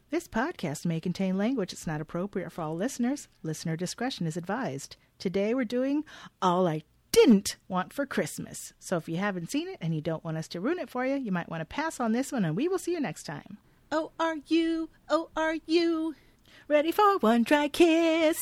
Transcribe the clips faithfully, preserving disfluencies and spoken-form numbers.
This podcast may contain language that's not appropriate for all listeners. Listener discretion is advised. Today we're doing All I Didn't Want for Christmas. So if you haven't seen it and you don't want us to ruin it for you, you might want to pass on this one and we will see you next time. Oh, are you? Oh, are you? Ready for one dry kiss?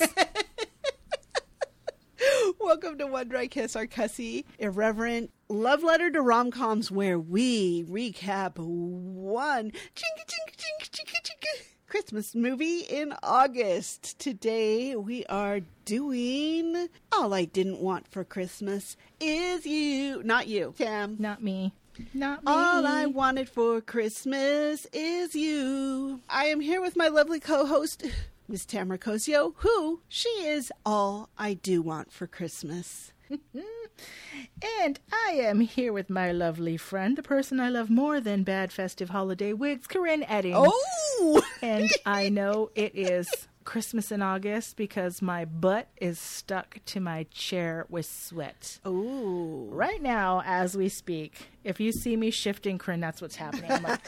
Welcome to One Dry Kiss, our cussy, irreverent love letter to rom-coms where we recap one chinky, chinky, chinky, chinky, chinky Christmas movie in August. Today we are doing All I Didn't Want for Christmas Is You. Not you, Tam. Not me. Not me. All I wanted for Christmas is you. I am here with my lovely co-host, Miss Tamara Cosio, who she is all I do want for Christmas. And I am here with my lovely friend, the person I love more than bad festive holiday wigs, Corinne Edding. Oh! And I know it is Christmas in August because my butt is stuck to my chair with sweat. Oh. Right now, as we speak, if you see me shifting, Corinne, that's what's happening. I'm like...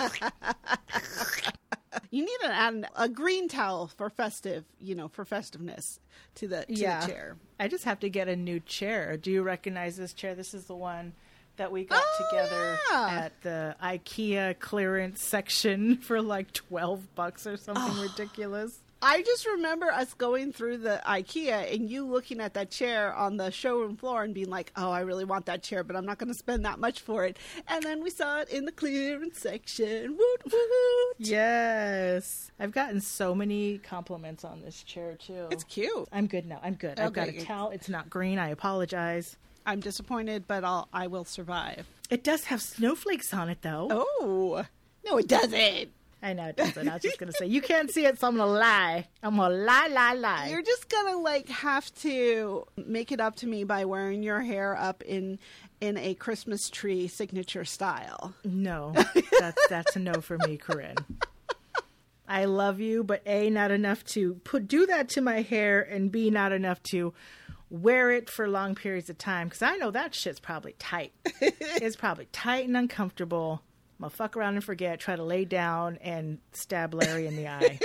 You need to add a green towel for festive, you know, for festiveness to the, to yeah. the chair. I just have to get a new chair. Do you recognize this chair? This is the one that we got oh, together yeah. at the IKEA clearance section for like twelve bucks or something oh. ridiculous. I just remember us going through the IKEA and you looking at that chair on the showroom floor and being like, oh, I really want that chair, but I'm not going to spend that much for it. And then we saw it in the clearance section. Woot, woot. Yes. I've gotten so many compliments on this chair, too. It's cute. I'm good now. I'm good. Okay. I've got a towel. It's not green. I apologize. I'm disappointed, but I'll, I will survive. It does have snowflakes on it, though. Oh. No, it doesn't. I know it doesn't. I was just going to say, you can't see it, so I'm going to lie. I'm going to lie, lie, lie. You're just going to, like, have to make it up to me by wearing your hair up in in a Christmas tree signature style. No, that's, that's a no for me, Corinne. I love you, but A, not enough to put do that to my hair, and B, not enough to wear it for long periods of time, because I know that shit's probably tight. It's probably tight and uncomfortable. I'm going to fuck around and forget, try to lay down and stab Larry in the eye.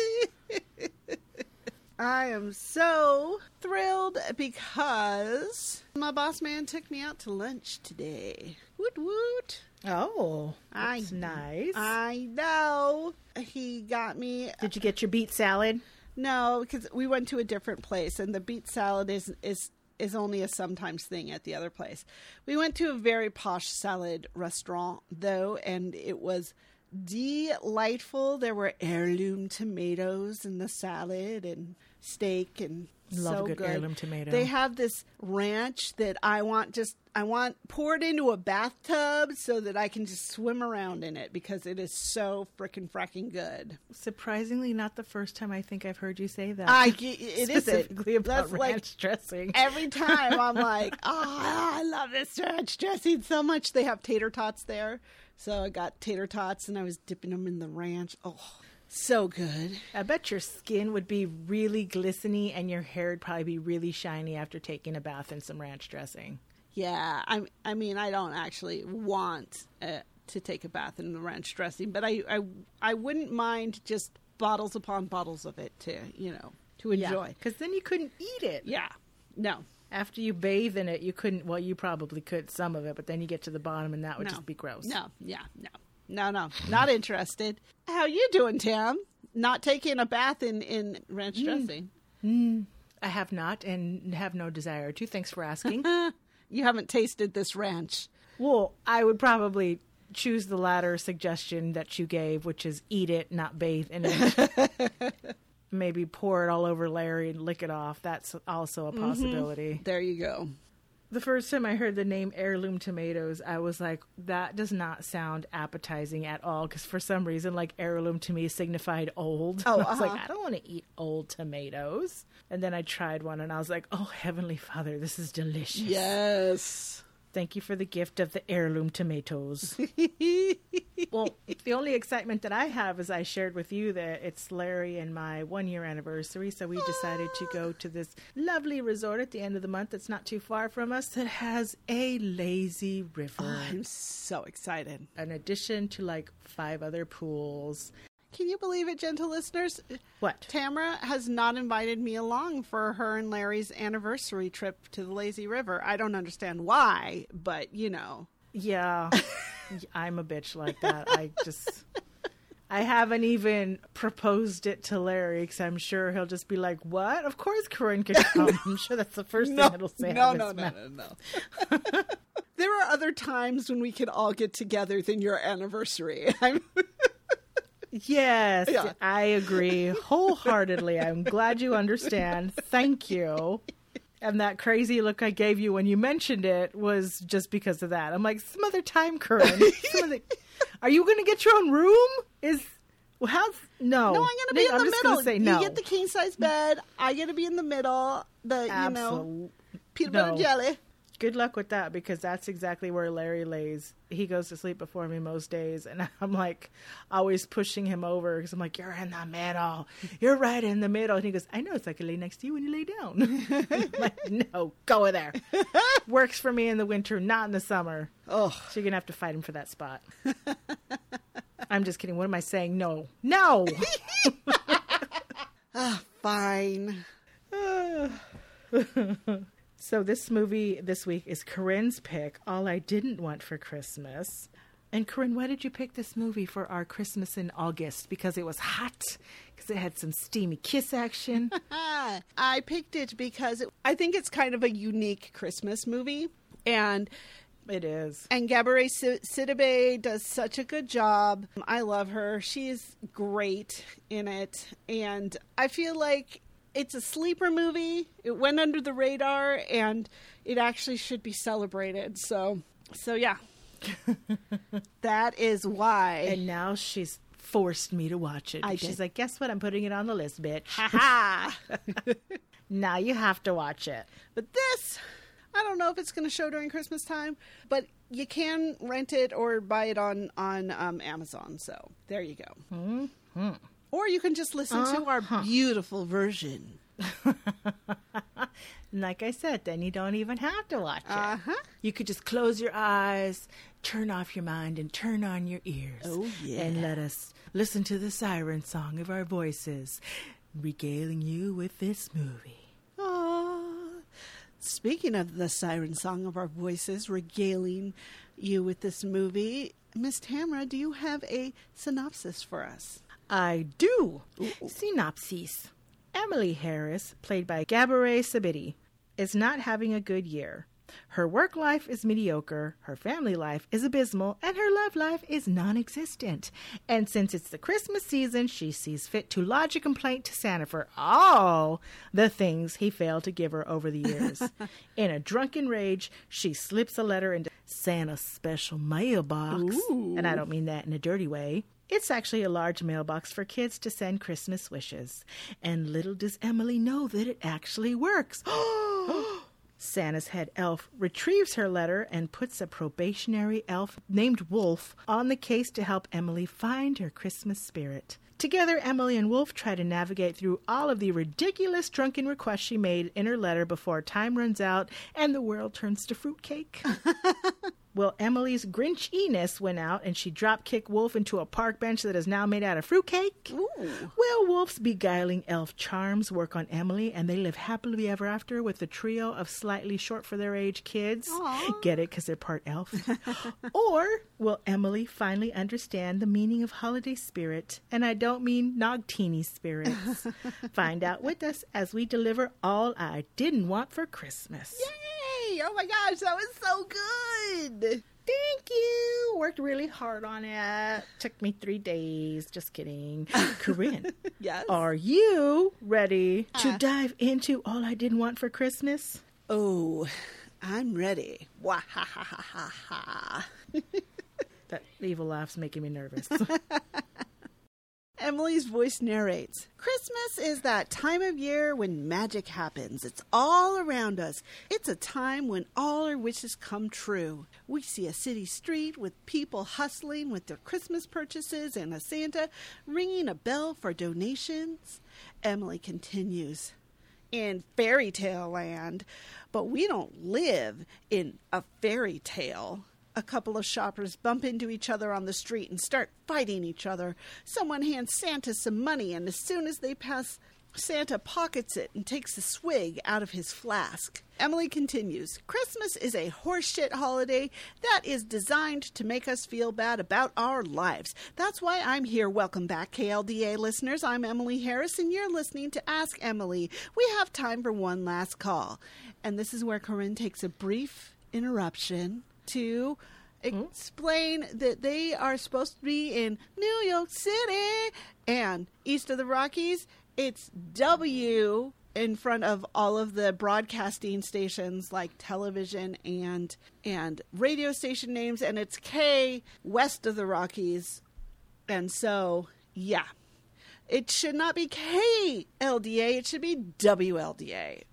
I am so thrilled because my boss man took me out to lunch today. Woot woot. Oh, that's I, nice. I know. He got me. Did you get your beet salad? No, because we went to a different place and the beet salad is is... is only a sometimes thing at the other place. We went to a very posh salad restaurant, though, and it was delightful. There were heirloom tomatoes in the salad and steak and Love so a good, good heirloom tomato. They have this ranch that I want just I want poured into a bathtub so that I can just swim around in it because it is so frickin' fracking good. Surprisingly, not the first time I think I've heard you say that. I it is specifically about That's ranch like, dressing. Every time I'm like, oh, I love this ranch dressing so much. They have tater tots there, so I got tater tots and I was dipping them in the ranch. Oh. So good. I bet your skin would be really glistening and your hair would probably be really shiny after taking a bath in some ranch dressing. Yeah, I, I mean, I don't actually want uh, to take a bath in the ranch dressing, but I, I, I wouldn't mind just bottles upon bottles of it to, you know, to enjoy. Because then you couldn't eat it. Yeah, no. After you bathe in it, you couldn't, well, you probably could some of it, but then you get to the bottom and that would no. just be gross. No, yeah, no. No, no, not interested. How you doing, Tam? Not taking a bath in, in ranch mm. dressing? Mm. I have not and have no desire to. Thanks for asking. You haven't tasted this ranch. Well, I would probably choose the latter suggestion that you gave, which is eat it, not bathe in it. Maybe pour it all over Larry and lick it off. That's also a possibility. Mm-hmm. There you go. The first time I heard the name heirloom tomatoes, I was like, that does not sound appetizing at all. Because for some reason, like, heirloom to me signified old. Oh, I was uh-huh. like, I don't want to eat old tomatoes. And then I tried one and I was like, oh, Heavenly Father, this is delicious. Yes. Thank you for the gift of the heirloom tomatoes. Well, the only excitement that I have is I shared with you that it's Larry and my one-year anniversary, so we decided to go to this lovely resort at the end of the month that's not too far from us that has a lazy river. Oh, I'm so excited. In addition to like five other pools. Can you believe it, gentle listeners? What? Tamara has not invited me along for her and Larry's anniversary trip to the Lazy River. I don't understand why, but you know. Yeah, I'm a bitch like that. I just, I haven't even proposed it to Larry because I'm sure he'll just be like, what? Of course Corinne could come. I'm sure that's the first no, thing it'll say. No, out of no, his no, mouth. no, no. There are other times when we can all get together than your anniversary. I'm... Yes, Yeah. I agree wholeheartedly. I'm glad you understand. Thank you. And that crazy look I gave you when you mentioned it was just because of that. I'm like, some other time, Corinne. Some other... Are you going to get your own room? Is well, how's no? No, I'm going to be in I'm the just middle. Gonna say no. You get the king size bed. I get to be in the middle. The you know Absolute- peanut no. butter jelly. Good luck with that because that's exactly where Larry lays. He goes to sleep before me most days, and I'm like always pushing him over because I'm like, "You're in the middle. You're right in the middle." And he goes, "I know. It's like I lay next to you when you lay down." I'm like, no, go there. Works for me in the winter, not in the summer. Oh, So you're gonna have to fight him for that spot. I'm just kidding. What am I saying? No, no. ah, fine. So this movie this week is Corinne's pick, All I Didn't Want for Christmas. And Corinne, why did you pick this movie for our Christmas in August? Because it was hot? Because it had some steamy kiss action? I picked it because it, I think it's kind of a unique Christmas movie, and It is. and Gabourey Sidibe does such a good job. I love her. She's great in it, and I feel like it's a sleeper movie. It went under the radar, and it actually should be celebrated. So, so yeah, that is why. And now she's forced me to watch it. I She's did. like, guess what? I'm putting it on the list, bitch. Ha ha! Now you have to watch it. But this, I don't know if it's going to show during Christmas time, but you can rent it or buy it on on um, Amazon. So there you go. Mm-hmm. Or you can just listen to our Uh-huh. beautiful version. Like I said, then you don't even have to watch it. Uh-huh. You could just close your eyes, turn off your mind, and turn on your ears. Oh, yeah. And let us listen to the siren song of our voices, regaling you with this movie. Aww. Speaking of the siren song of our voices regaling you with this movie, Miss Tamara, do you have a synopsis for us? I do. Synopsis. Emily Harris, played by Gabourey Sidibe, is not having a good year. Her work life is mediocre, her family life is abysmal, and her love life is non-existent. And since it's the Christmas season, she sees fit to lodge a complaint to Santa for all the things he failed to give her over the years. In a drunken rage, she slips a letter into Santa's special mailbox. Ooh. And I don't mean that in a dirty way. It's actually a large mailbox for kids to send Christmas wishes. And little does Emily know that it actually works. Santa's head elf retrieves her letter and puts a probationary elf named Wolf on the case to help Emily find her Christmas spirit. Together, Emily and Wolf try to navigate through all of the ridiculous drunken requests she made in her letter before time runs out and the world turns to fruitcake. Well, Emily's Grinch-iness went out and she drop-kicked Wolf into a park bench that is now made out of fruitcake. Ooh. Well, Wolf's beguiling elf charms work on Emily, and they live happily ever after with a trio of slightly short for their age kids. Aw. Get it? Because they're part elf. Or will Emily finally understand the meaning of holiday spirit? And I don't mean Nogtini spirits. Find out with us as we deliver All I Didn't Want for Christmas. Yay! Oh my gosh, that was so good! Thank you. Worked really hard on it. Took me three days. Just kidding. Corinne, Yes. are you ready to Uh. dive into All I Didn't Want for Christmas? Oh, I'm ready. Wah ha ha ha ha ha. That evil laugh's making me nervous. Emily's voice narrates, Christmas is that time of year when magic happens. It's all around us. It's a time when all our wishes come true. We see a city street with people hustling with their Christmas purchases and a Santa ringing a bell for donations. Emily continues, in fairy tale land, but we don't live in a fairy tale. a couple of shoppers bump into each other on the street and start fighting each other. Someone hands Santa some money, and as soon as they pass, Santa pockets it and takes a swig out of his flask. Emily continues, Christmas is a horseshit holiday that is designed to make us feel bad about our lives. That's why I'm here. Welcome back, K L D A listeners. I'm Emily Harris, and you're listening to Ask Emily. We have time for one last call. And this is where Corinne takes a brief interruption to explain that they are supposed to be in New York City and east of the Rockies. It's W in front of all of the broadcasting stations like television and and radio station names, and it's K west of the Rockies. And so, yeah, it should not be K L D A. It should be W L D A.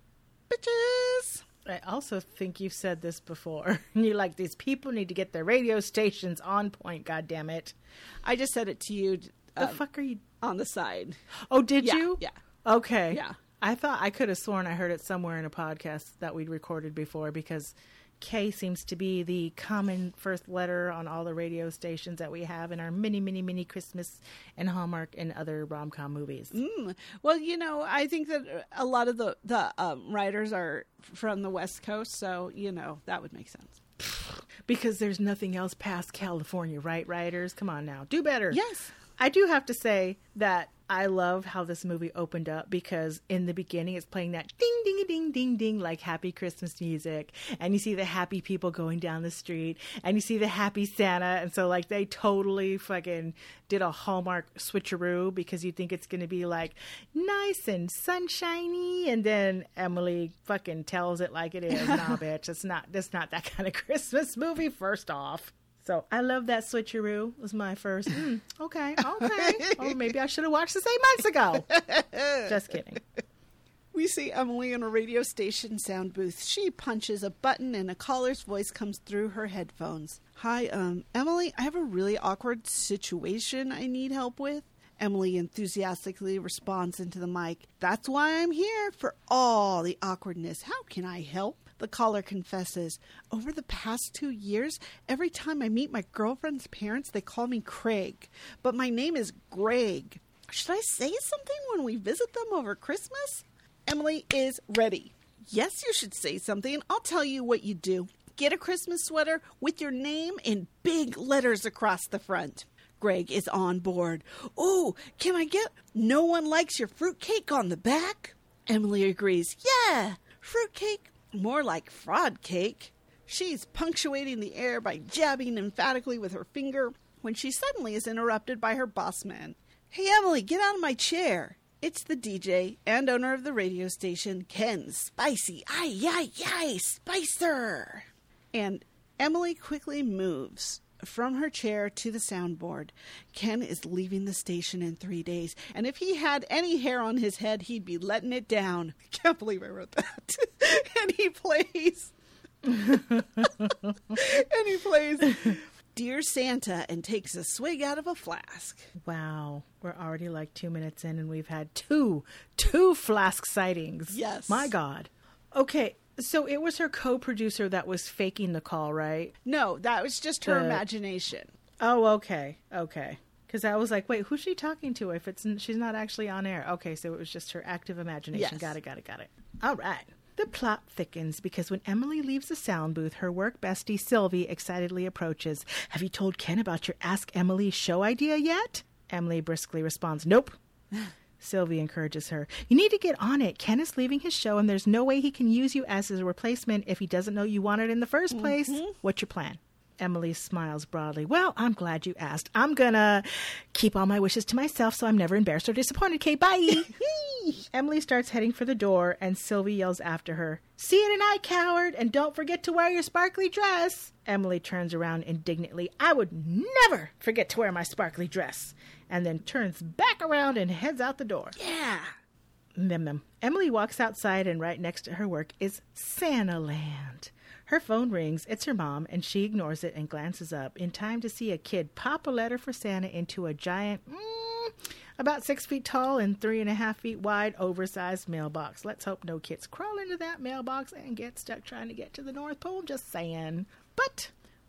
Bitches. I also think you've said this before. You're like, these people need to get their radio stations on point, goddammit. I just said it to you. The uh, fuck are you? On the side. Oh, did yeah, you? Yeah. Okay. Yeah. I thought I could have sworn I heard it somewhere in a podcast that we'd recorded before, because K seems to be the common first letter on all the radio stations that we have in our mini, mini, mini Christmas and Hallmark and other rom-com movies. Mm. Well, you know, I think that a lot of the, the um, writers are from the West Coast, so, you know, that would make sense. Because there's nothing else past California, right, writers? Come on now. Do better. Yes. I do have to say that I love how this movie opened up, because in the beginning it's playing that ding, ding, ding, ding, ding, like happy Christmas music. And you see the happy people going down the street, and you see the happy Santa. And so like they totally fucking did a Hallmark switcheroo, because you think it's going to be like nice and sunshiny. And then Emily fucking tells it like it is. Nah, bitch, it's not, that's not that kind of Christmas movie, first off. So I love that switcheroo. It was my first. Mm, okay, okay. Oh, maybe I should have watched this eight months ago. Just kidding. We see Emily in a radio station sound booth. She punches a button and a caller's voice comes through her headphones. Hi, um, Emily, I have a really awkward situation I need help with. Emily enthusiastically responds into the mic. That's why I'm here, for all the awkwardness. How can I help? The caller confesses, over the past two years, every time I meet my girlfriend's parents, they call me Craig. But my name is Greg. Should I say something when we visit them over Christmas? Emily is ready. Yes, you should say something. I'll tell you what you do. Get a Christmas sweater with your name in big letters across the front. Greg is on board. Oh, can I get no one likes your fruitcake on the back? Emily agrees. Yeah, fruitcake. More like fraud cake. She's punctuating the air by jabbing emphatically with her finger when she suddenly is interrupted by her boss man. Hey, Emily, get out of my chair. It's the D J and owner of the radio station, Ken Spicy. Ay, ay, ay, Spicer. And Emily quickly moves from her chair to the soundboard. Ken is leaving the station in three days, and if he had any hair on his head, he'd be letting it down. Can't believe I wrote that. And he plays... and he plays Dear Santa and takes a swig out of a flask. Wow. We're already like two minutes in, and we've had two, two flask sightings. Yes. My God. Okay. So it was her co-producer that was faking the call, right? No, that was just her The- imagination. Oh, okay. Okay. Because I was like, wait, who's she talking to if it's she's not actually on air? Okay, so it was just her active imagination. Yes. Got it, got it, got it. All right. The plot thickens because when Emily leaves the sound booth, her work bestie Sylvie excitedly approaches. Have you told Ken about your Ask Emily show idea yet? Emily briskly responds, nope. Sylvie encourages her. You need to get on it. Ken is leaving his show, and there's no way he can use you as his replacement if he doesn't know you want it in the first place. Mm-hmm. What's your plan? Emily smiles broadly. Well, I'm glad you asked. I'm gonna keep all my wishes to myself so I'm never embarrassed or disappointed. Okay, bye. Emily starts heading for the door, and Sylvie yells after her, see you tonight, coward, and don't forget to wear your sparkly dress. Emily turns around indignantly. I would never forget to wear my sparkly dress. And then turns back around and heads out the door. Yeah. Mim, mim. Emily walks outside, and right next to her work is Santa Land. Her phone rings. It's her mom, and she ignores it and glances up in time to see a kid pop a letter for Santa into a giant, mm, about six feet tall and three and a half feet wide, oversized mailbox. Let's hope no kids crawl into that mailbox and get stuck trying to get to the North Pole. Just saying. But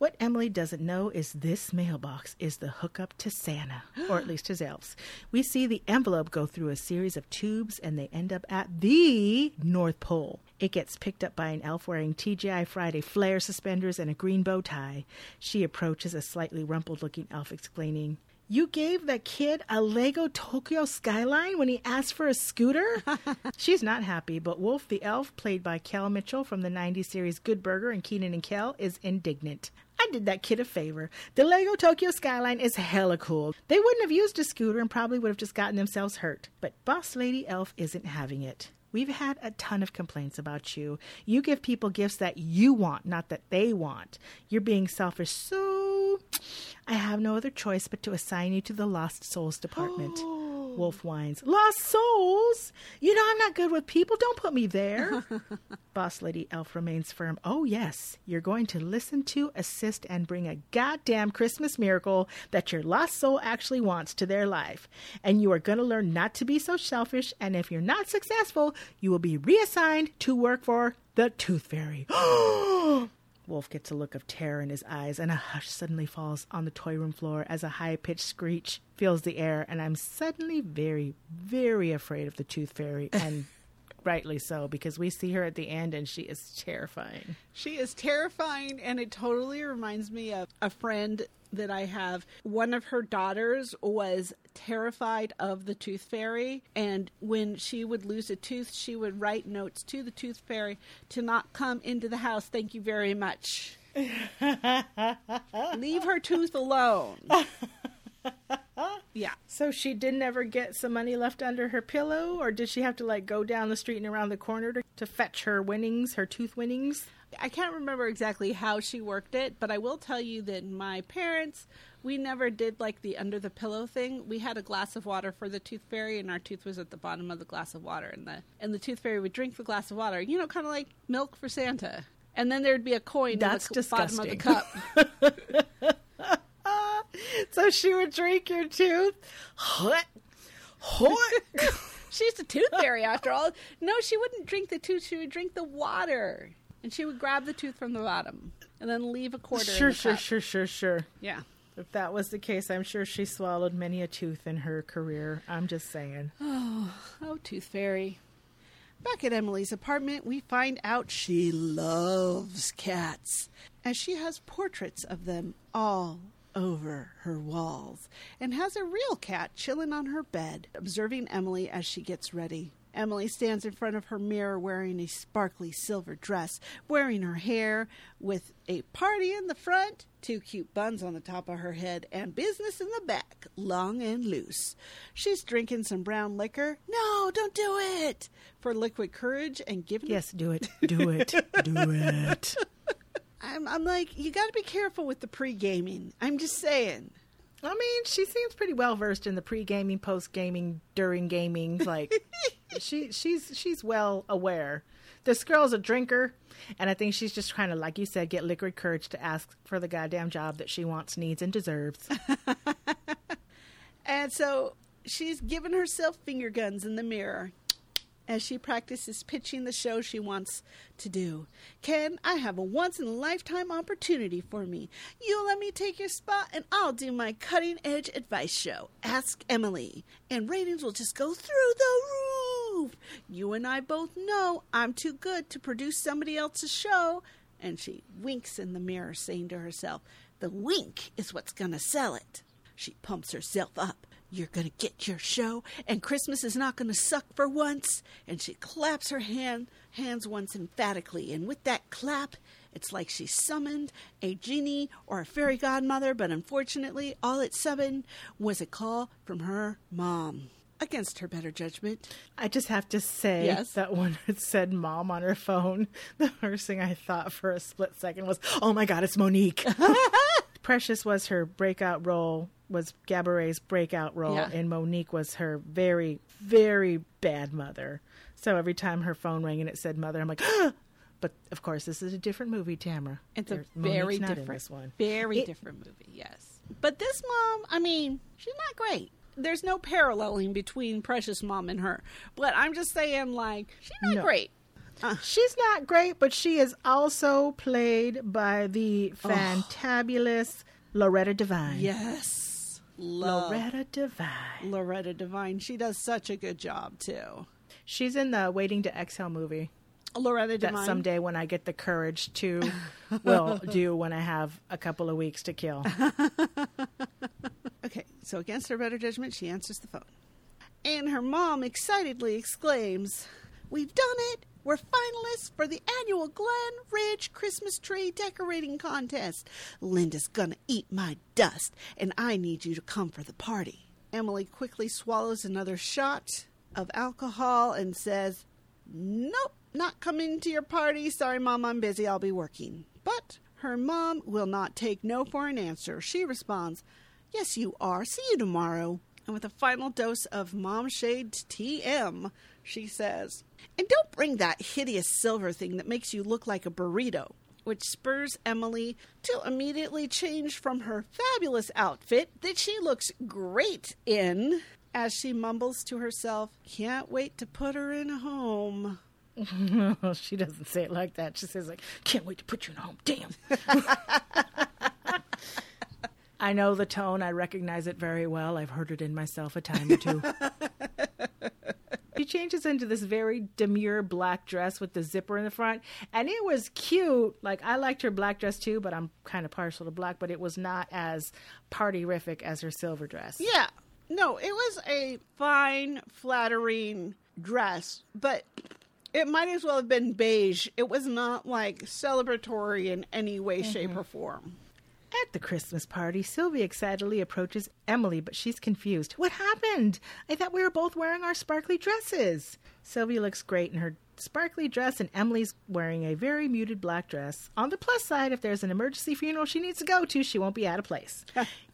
What Emily doesn't know is this mailbox is the hookup to Santa, or at least his elves. We see the envelope go through a series of tubes and they end up at the North Pole. It gets picked up by an elf wearing T G I Friday flare suspenders and a green bow tie. She approaches a slightly rumpled-looking elf explaining, "You gave the kid a Lego Tokyo Skyline when he asked for a scooter?" She's not happy, but Wolf the elf, played by Kel Mitchell from the nineties series Good Burger and Keenan and Kel, is indignant. "I did that kid a favor. The Lego Tokyo Skyline is hella cool. They wouldn't have used a scooter and probably would have just gotten themselves hurt." But Boss Lady Elf isn't having it. "We've had a ton of complaints about you. You give people gifts that you want, not that they want. You're being selfish, so I have no other choice but to assign you to the Lost Souls department." Wolf whines, "Lost Souls? You know I'm not good with people. Don't put me there." Boss Lady Elf remains firm. "Oh, yes. You're going to listen to, assist, and bring a goddamn Christmas miracle that your lost soul actually wants to their life. And you are going to learn not to be so selfish, and if you're not successful, you will be reassigned to work for the Tooth Fairy." Wolf gets a look of terror in his eyes, and a hush suddenly falls on the toy room floor as a high-pitched screech fills the air, and I'm suddenly very, very afraid of the Tooth Fairy, and rightly so, because we see her at the end, and she is terrifying. She is terrifying, and it totally reminds me of a friend that I have. One of her daughters was terrified of the Tooth Fairy, and when she would lose a tooth, she would write notes to the Tooth Fairy to not come into the house. "Thank you very much. Leave her tooth alone." Yeah. So she didn't ever get some money left under her pillow, or did she have to like go down the street and around the corner to, to fetch her winnings, her tooth winnings? I can't remember exactly how she worked it, but I will tell you that my parents, we never did like the under the pillow thing. We had a glass of water for the Tooth Fairy, and our tooth was at the bottom of the glass of water, and the and the Tooth Fairy would drink the glass of water, you know, kind of like milk for Santa. And then there'd be a coin That's in the disgusting. bottom of the cup. So she would drink your tooth? What? What? She's a Tooth Fairy after all. No, she wouldn't drink the tooth. She would drink the water. And she would grab the tooth from the bottom and then leave a quarter Sure, in the sure, cup. sure, sure, sure. Yeah. If that was the case, I'm sure she swallowed many a tooth in her career. I'm just saying. Oh, oh, Tooth Fairy. Back at Emily's apartment, we find out she loves cats, as she has portraits of them all over her walls, and has a real cat chilling on her bed, observing Emily as she gets ready. Emily stands in front of her mirror wearing a sparkly silver dress, wearing her hair with a party in the front, two cute buns on the top of her head, and business in the back, long and loose. She's drinking some brown liquor. No, don't do it! For liquid courage, and giving Yes, do it. Do it. Do it. I'm, I'm like, you got to be careful with the pre-gaming. I'm just saying. I mean, she seems pretty well versed in the pre-gaming, post-gaming, during gaming. Like, she she's she's well aware. This girl's a drinker, and I think she's just trying to, like you said, get liquid courage to ask for the goddamn job that she wants, needs, and deserves. And so she's giving herself finger guns in the mirror as she practices pitching the show she wants to do. Ken, I have a once-in-a-lifetime opportunity for me. You let me take your spot, and I'll do my cutting-edge advice show. Ask Emily. And ratings will just go through the roof. You and I both know I'm too good to produce somebody else's show. And she winks in the mirror, saying to herself, the wink is what's going to sell it. She pumps herself up. You're going to get your show, and Christmas is not going to suck for once. And she claps her hand, hands once emphatically, and with that clap, it's like she summoned a genie or a fairy godmother, but unfortunately, all it summoned was a call from her mom. Against her better judgment. I just have to say Yes. that when it said mom on her phone, the first thing I thought for a split second was, oh my God, it's Monique. Precious was her breakout role, was Gabourey's breakout role, Yeah. and Monique was her very, very bad mother. So every time her phone rang and it said mother, I'm like, ah! But of course, this is a different movie, Tamara. It's There's- a very Monique's not in different, this one. very It- different movie, yes. But this mom, I mean, she's not great. There's no paralleling between Precious' mom and her. But I'm just saying, like, she's not No. great. Uh. She's not great, but she is also played by the fantabulous Loretta Devine. Yes. Love Loretta Devine. Loretta Devine. She does such a good job, too. She's in the Waiting to Exhale movie. Loretta Devine. That someday when I get the courage to, will do when I have a couple of weeks to kill. Okay, so against her better judgment, she answers the phone. And her mom excitedly exclaims, "We've done it! We're finalists for the annual Glen Ridge Christmas Tree Decorating Contest. Linda's gonna eat my dust, and I need you to come for the party." Emily quickly swallows another shot of alcohol and says, "Nope, not coming to your party. Sorry, Mom, I'm busy. I'll be working." But her mom will not take no for an answer. She responds, "Yes, you are. See you tomorrow." And with a final dose of Mom Shade T M, she says, "And don't bring that hideous silver thing that makes you look like a burrito," which spurs Emily to immediately change from her fabulous outfit that she looks great in, as she mumbles to herself, "Can't wait to put her in a home." She doesn't say it like that. She says, like, "Can't wait to put you in a home. Damn." I know the tone. I recognize it very well. I've heard it in myself a time or two. She changes into this very demure black dress with the zipper in the front. And it was cute. Like, I liked her black dress too, but I'm kind of partial to black. But it was not as party-rific as her silver dress. Yeah. No, it was a fine, flattering dress. But it might as well have been beige. It was not, like, celebratory in any way, mm-hmm. shape, or form. At the Christmas party, Sylvie excitedly approaches Emily, but she's confused. "What happened? I thought we were both wearing our sparkly dresses." Sylvie looks great in her sparkly dress, and Emily's wearing a very muted black dress. On the plus side, if there's an emergency funeral she needs to go to, she won't be out of place.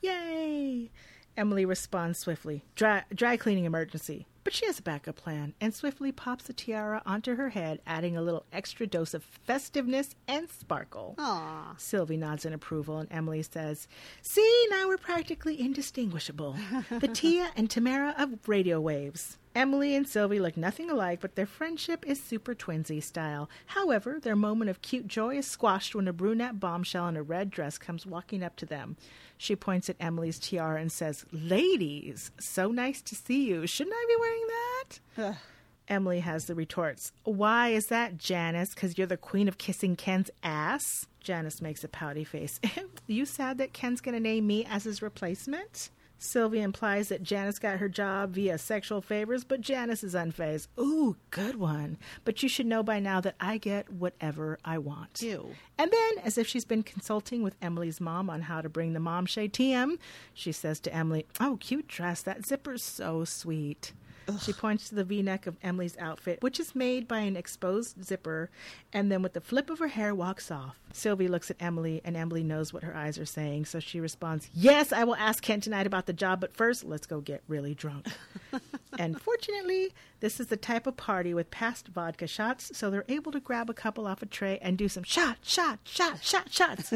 Yay! Emily responds swiftly. Dry, dry cleaning emergency. But she has a backup plan, and swiftly pops a tiara onto her head, adding a little extra dose of festiveness and sparkle. Aww. Sylvie nods in approval, and Emily says, "See, now we're practically indistinguishable. The Tia and Tamara of radio waves." Emily and Sylvie look nothing alike, but their friendship is super twinsy style. However, their moment of cute joy is squashed when a brunette bombshell in a red dress comes walking up to them. She points at Emily's tiara and says, "Ladies, so nice to see you. Shouldn't I be wearing that?" Emily has the retorts. "Why is that, Janice? Because you're the queen of kissing Ken's ass?" Janice makes a pouty face. "You sad that Ken's going to name me as his replacement?" Sylvia implies that Janice got her job via sexual favors, but Janice is unfazed. "Ooh, good one. But you should know by now that I get whatever I want." Ew. And then, as if she's been consulting with Emily's mom on how to bring the mom shade T M, she says to Emily, "Oh, cute dress. That zipper's so sweet." Ugh. She points to the V-neck of Emily's outfit, which is made by an exposed zipper, and then with the flip of her hair walks off. Sylvie looks at Emily, and Emily knows what her eyes are saying, so she responds, "Yes, I will ask Ken tonight about the job, but first, let's go get really drunk." And fortunately, this is the type of party with past vodka shots, so they're able to grab a couple off a tray and do some shot, shot, shot, shot, shots.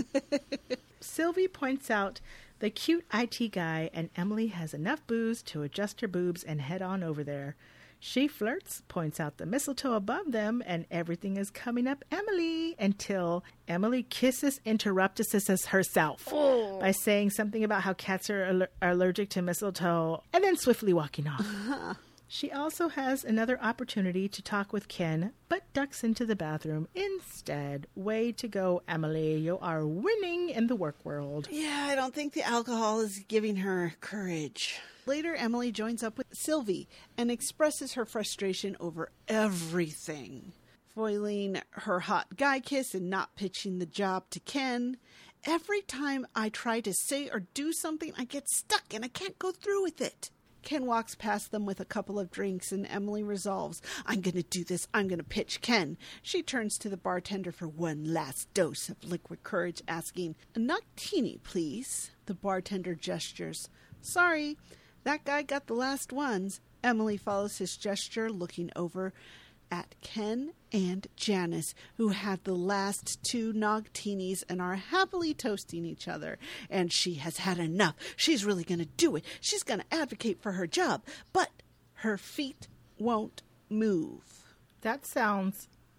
Sylvie points out the cute I T guy, and Emily has enough booze to adjust her boobs and head on over there. She flirts, points out the mistletoe above them, and everything is coming up Emily until Emily kisses Interruptus herself oh. by saying something about how cats are, aller- are allergic to mistletoe and then swiftly walking off. She also has another opportunity to talk with Ken, but ducks into the bathroom instead. Way to go, Emily. You are winning in the work world. Yeah, I don't think the alcohol is giving her courage. Later, Emily joins up with Sylvie and expresses her frustration over everything. Foiling her hot guy kiss and not pitching the job to Ken. "Every time I try to say or do something, I get stuck and I can't go through with it." Ken walks past them with a couple of drinks, and Emily resolves, "I'm going to do this. I'm going to pitch Ken." She turns to the bartender for one last dose of liquid courage, asking, "A Noctini, please." The bartender gestures. "Sorry, that guy got the last ones." Emily follows his gesture, looking over at Ken and Janice, who had the last two Noctinis and are happily toasting each other. And she has had enough. She's really going to do it. She's going to advocate for her job. But her feet won't move. That sounds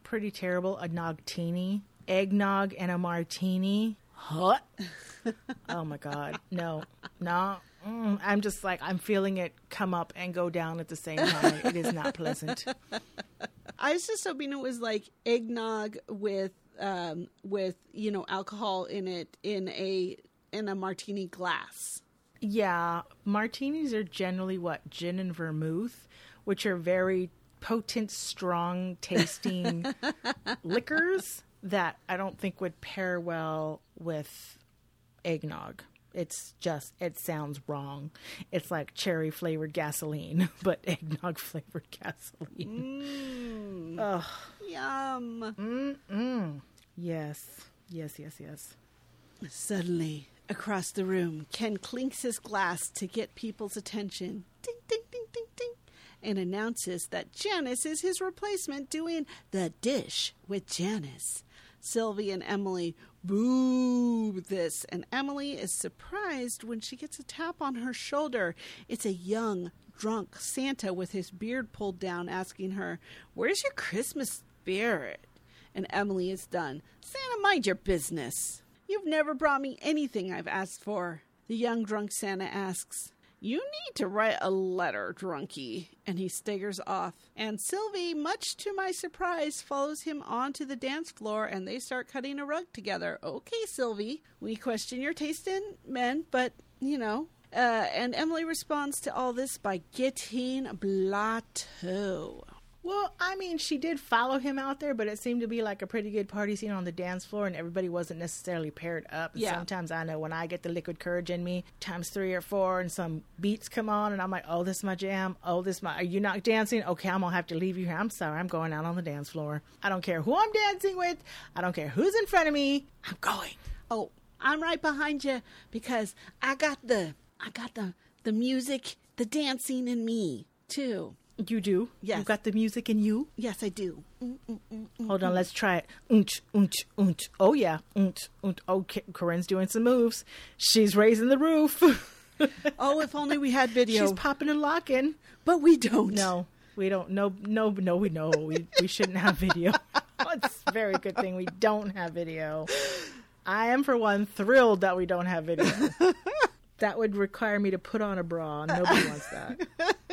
pretty terrible. A nogtini. Eggnog and a martini. Huh? Oh my God. No. No. Mm, I'm just like, I'm feeling it come up and go down at the same time. It is not pleasant. I was just hoping it was like eggnog with, um, with, you know, alcohol in it in a, in a martini glass. Yeah. Martinis are generally what? Gin and vermouth, which are very potent, strong tasting liquors that I don't think would pair well with eggnog. It's just, it sounds wrong. It's like cherry flavored gasoline, but eggnog flavored gasoline. Mm. Ugh. Yum. Mm-mm. Yes. Yes, yes, yes. Suddenly, across the room, Ken clinks his glass to get people's attention. Ding, ding, ding, ding, ding. And announces that Janice is his replacement doing The Dish with Janice. Sylvie and Emily boo this, and Emily is surprised when she gets a tap on her shoulder. It's a young, drunk Santa with his beard pulled down asking her, "Where's your Christmas spirit?" And Emily is done. "Santa, mind your business. You've never brought me anything I've asked for." The young drunk Santa asks, "You need to write a letter, drunkie," and he staggers off. And Sylvie, much to my surprise, follows him onto the dance floor, and they start cutting a rug together. "Okay, Sylvie, we question your taste in men, but, you know." Uh, and Emily responds to all this by getting blotto. Well, I mean, she did follow him out there, but it seemed to be like a pretty good party scene on the dance floor, and everybody wasn't necessarily paired up. Yeah. Sometimes I know when I get the liquid courage in me, times three or four, and some beats come on, and I'm like, oh, this is my jam. Oh, this is my, are you not dancing? Okay, I'm going to have to leave you here. I'm sorry. I'm going out on the dance floor. I don't care who I'm dancing with. I don't care who's in front of me. I'm going. Oh, I'm right behind you because I got the, I got the, the music, the dancing in me, too. You do? Yes. You got the music in you? Yes, I do. Mm, mm, mm, mm, Hold on, let's try it. Unch, unch, unch. Oh, yeah. Unch, unch. Oh, Corinne's doing some moves. She's raising the roof. Oh, if only we had video. She's popping and locking. But we don't. No, we don't. No, no, no, we know. We, we shouldn't have video. It's a very good thing we don't have video. I am, for one, thrilled that we don't have video. That would require me to put on a bra. Nobody wants that.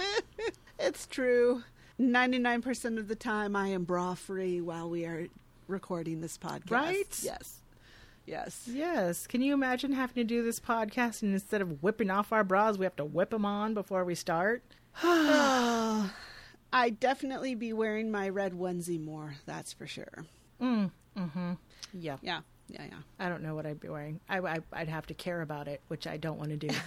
It's true. ninety-nine percent of the time I am bra free while we are recording this podcast. Right? Yes. Yes. Yes. Can you imagine having to do this podcast and instead of whipping off our bras, we have to whip them on before we start? Oh, I'd definitely be wearing my red onesie more. That's for sure. Mm. Mm-hmm. Yeah. Yeah. Yeah, yeah. I don't know what I'd be wearing. I, I, I'd have to care about it, which I don't want to do.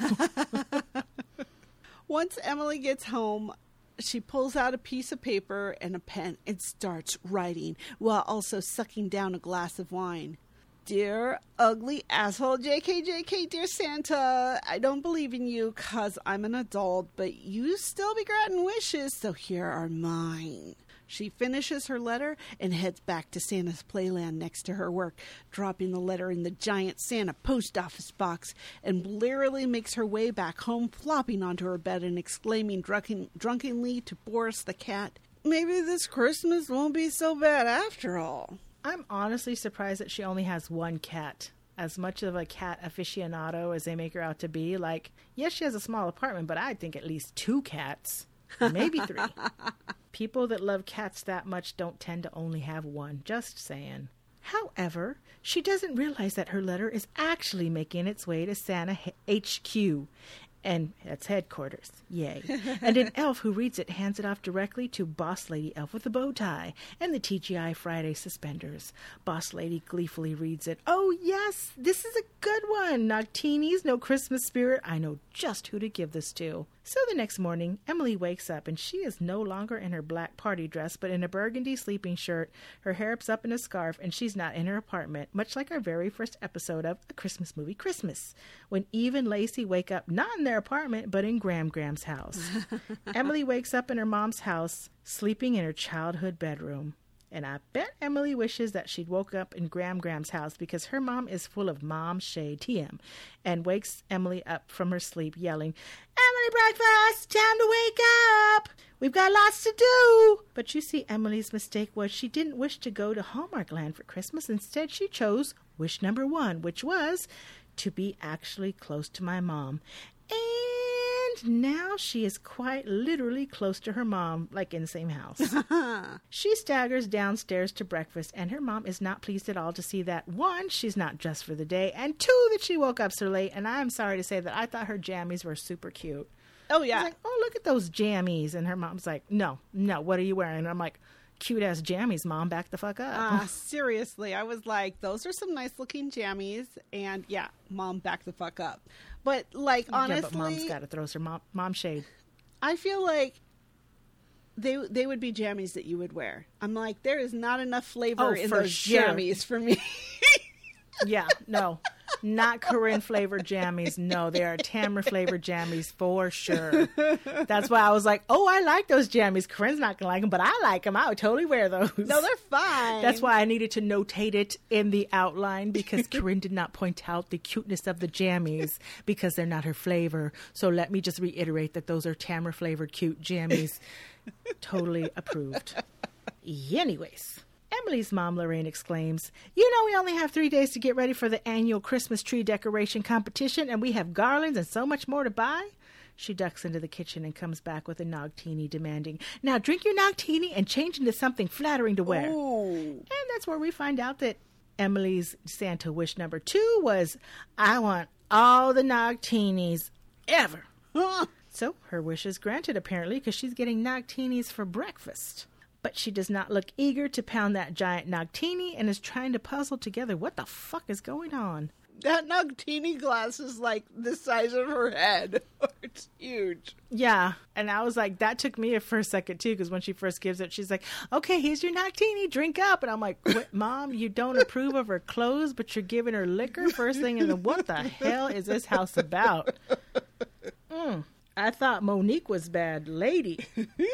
Once Emily gets home, she pulls out a piece of paper and a pen and starts writing while also sucking down a glass of wine. "Dear ugly asshole J K J K, dear Santa, I don't believe in you 'cause I'm an adult, but you still be granting wishes, so here are mine." She finishes her letter and heads back to Santa's playland next to her work, dropping the letter in the giant Santa post office box, and blearily makes her way back home, flopping onto her bed and exclaiming drunken, drunkenly to Boris the cat, "Maybe this Christmas won't be so bad after all." I'm honestly surprised that she only has one cat. As much of a cat aficionado as they make her out to be, like, yes, she has a small apartment, but I'd think at least two cats. Maybe three. People that love cats that much don't tend to only have one. Just saying. However, she doesn't realize that her letter is actually making its way to Santa H Q. And that's headquarters. Yay. And an elf who reads it hands it off directly to Boss Lady Elf with a bow tie and the T G I Friday suspenders. Boss Lady gleefully reads it. "Oh, yes, this is a good one. Noctinis, no Christmas spirit. I know just who to give this to." So the next morning, Emily wakes up and she is no longer in her black party dress, but in a burgundy sleeping shirt, her hair up in a scarf, and she's not in her apartment, much like our very first episode of A Christmas Movie Christmas, when Eve and Lacey wake up not in their apartment, but in Gram Gram's house. Emily wakes up in her mom's house, sleeping in her childhood bedroom. And I bet Emily wishes that she'd woke up in Gram Gram's house because her mom is full of mom shade T M and wakes Emily up from her sleep yelling, "Emily, breakfast! Time to wake up! We've got lots to do!" But you see, Emily's mistake was she didn't wish to go to Hallmark Land for Christmas. Instead, she chose wish number one, which was to be actually close to my mom. And now she is quite literally close to her mom, like in the same house. She staggers downstairs to breakfast, and her mom is not pleased at all to see that, one, she's not dressed for the day, and two, that she woke up so late. And I'm sorry to say that I thought her jammies were super cute. Oh, yeah. I was like, oh, look at those jammies. And her mom's like, no, no, what are you wearing? And I'm like, cute-ass jammies, Mom, back the fuck up. Uh, seriously, I was like, those are some nice-looking jammies. And, yeah, Mom, back the fuck up. But, like, honestly... Yeah, but Mom's got to throw some mom, mom shade. I feel like they they would be jammies that you would wear. I'm like, there is not enough flavor Oh, in for those sure. jammies for me. Yeah, no. Not Corinne-flavored jammies. No, they are Tamara-flavored jammies for sure. That's why I was like, oh, I like those jammies. Corinne's not going to like them, but I like them. I would totally wear those. No, they're fine. That's why I needed to notate it in the outline, because Corinne did not point out the cuteness of the jammies because they're not her flavor. So let me just reiterate that those are Tamara-flavored cute jammies. Totally approved. Anyways. Emily's mom, Lorraine, exclaims, "You know we only have three days to get ready for the annual Christmas tree decoration competition, and we have garlands and so much more to buy." She ducks into the kitchen and comes back with a Nogtini, demanding, "Now drink your Nogtini and change into something flattering to wear." Ooh. And that's where we find out that Emily's Santa wish number two was, "I want all the Nogtinis ever." So her wish is granted, apparently, because she's getting Nogtinis for breakfast. But she does not look eager to pound that giant Nogtini and is trying to puzzle together what the fuck is going on. That Nogtini glass is like the size of her head. It's huge. Yeah, and I was like, that took me for a second too, because when she first gives it, she's like, "Okay, here's your Nogtini, drink up." And I'm like, what, Mom, you don't approve of her clothes, but you're giving her liquor first thing in the, what the hell is this house about? Mm, I thought Monique was bad lady.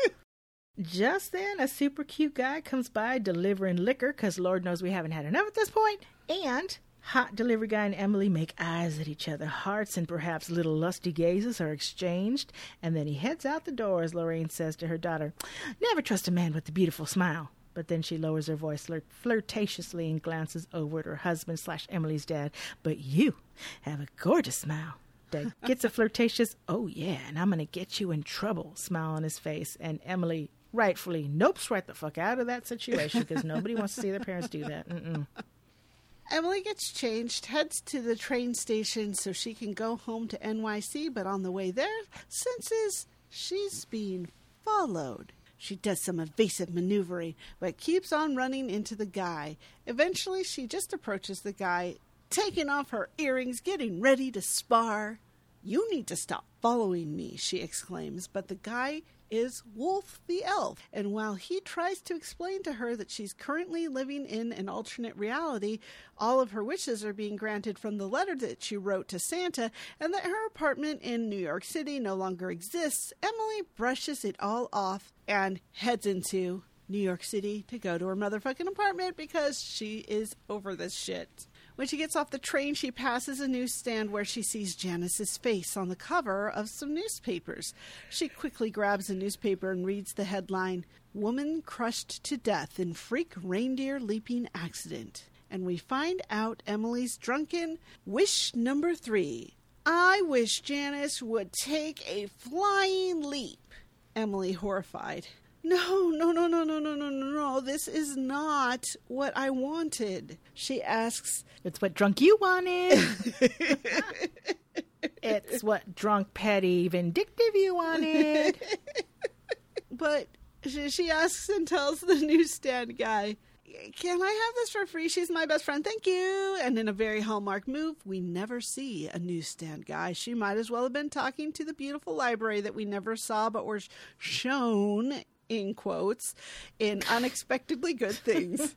Just then, a super cute guy comes by delivering liquor, because Lord knows we haven't had enough at this point. And hot delivery guy and Emily make eyes at each other. Hearts and perhaps little lusty gazes are exchanged. And then he heads out the door as Lorraine says to her daughter, "Never trust a man with a beautiful smile." But then she lowers her voice flirt- flirtatiously and glances over at her husband slash Emily's dad. "But you have a gorgeous smile." Dad gets a flirtatious, "Oh yeah, and I'm going to get you in trouble" smile on his face. And Emily rightfully nopes right the fuck out of that situation, because nobody wants to see their parents do that. Mm-mm. Emily gets changed, heads to the train station so she can go home to N Y C, but on the way there, senses she's being followed. She does some evasive maneuvering, but keeps on running into the guy. Eventually, she just approaches the guy, taking off her earrings, getting ready to spar. "You need to stop following me," she exclaims, but the guy is Wolf the Elf, and while he tries to explain to her that she's currently living in an alternate reality, all of her wishes are being granted from the letter that she wrote to Santa, and that her apartment in New York City no longer exists, Emily brushes it all off and heads into New York City to go to her motherfucking apartment because she is over this shit. When she gets off the train, she passes a newsstand where she sees Janice's face on the cover of some newspapers. She quickly grabs a newspaper and reads the headline, "Woman Crushed to Death in Freak Reindeer Leaping Accident." And we find out Emily's drunken wish number three. "I wish Janice would take a flying leap." Emily horrified. No, no, no, no, no, no, no, no, no. This is not what I wanted. She asks, "It's what drunk you wanted." "It's what drunk, petty, vindictive you wanted." But she, she asks and tells the newsstand guy, "Can I have this for free? She's my best friend. Thank you." And in a very Hallmark move, we never see a newsstand guy. She might as well have been talking to the beautiful library that we never saw but were shown, in quotes, in Unexpectedly Good Things.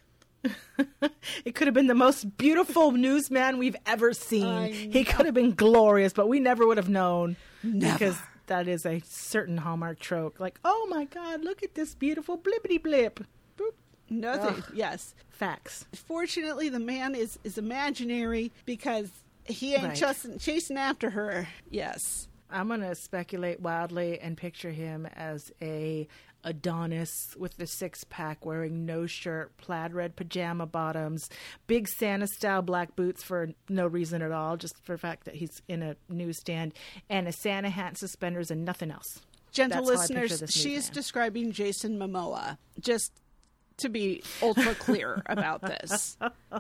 It could have been the most beautiful newsman we've ever seen. He could have been glorious, but we never would have known. Never. Because that is a certain Hallmark trope. Like, "Oh my God, look at this beautiful blippity blip." Boop. Nothing. Ugh. Yes. Facts. Fortunately, the man is, is imaginary because he ain't Right. chasing, chasing after her. Yes. I'm going to speculate wildly and picture him as a Adonis with the six pack, wearing no shirt, plaid red pajama bottoms, big Santa style black boots for no reason at all, just for the fact that he's in a newsstand, and a Santa hat and suspenders and nothing else. Gentle That's how I picture listeners, this she's newsman. describing Jason Momoa. Just to be ultra clear about this.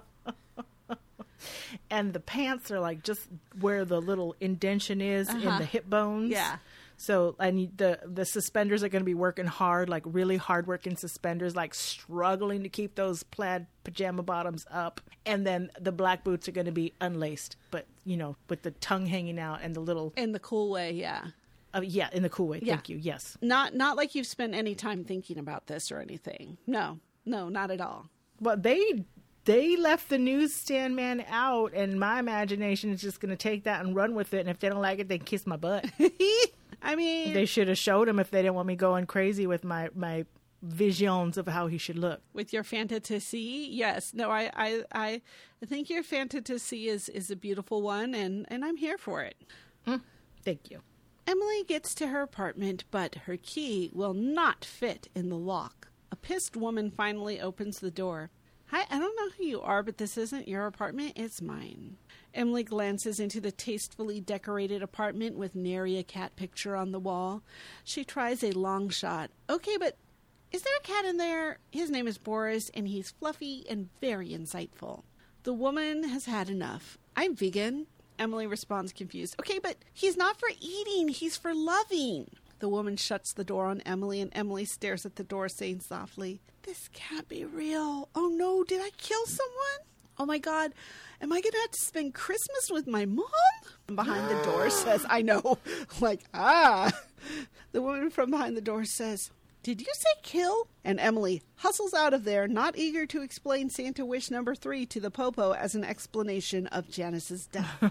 And the pants are like just where the little indention is Uh-huh. in the hip bones. Yeah. So, and the the suspenders are going to be working hard, like really hard working suspenders, like struggling to keep those plaid pajama bottoms up. And then the black boots are going to be unlaced, but, you know, with the tongue hanging out and the little, In the cool way, yeah. uh, yeah, in the cool way. Yeah. Thank you. Yes. Not not like you've spent any time thinking about this or anything. No. No, not at all. Well, they they left the newsstand man out, and my imagination is just going to take that and run with it. And if they don't like it, they can kiss my butt. I mean, They should have showed him if they didn't want me going crazy with my, my visions of how he should look. with your fantasy, yes. No, I, I, I, I think your fantasy is, is a beautiful one, and, and I'm here for it. Mm, thank you. Emily gets to her apartment, but her key will not fit in the lock. A pissed woman finally opens the door. Hi, I don't know who you are, but this isn't your apartment, it's mine. Emily glances into the tastefully decorated apartment with nary a cat picture on the wall. She tries a long shot. Okay, but is there a cat in there? His name is Boris, and he's fluffy and very insightful. The woman has had enough. I'm vegan. Emily responds confused. Okay, but he's not for eating, he's for loving. The woman shuts the door on Emily, and Emily stares at the door, saying softly, "This can't be real. Oh no, did I kill someone? Oh my God, am I going to have to spend Christmas with my mom?" And behind the door says, I know, like, ah. The woman from behind the door says, "Did you say kill?" And Emily hustles out of there, not eager to explain Santa wish number three to the Popo as an explanation of Janice's death.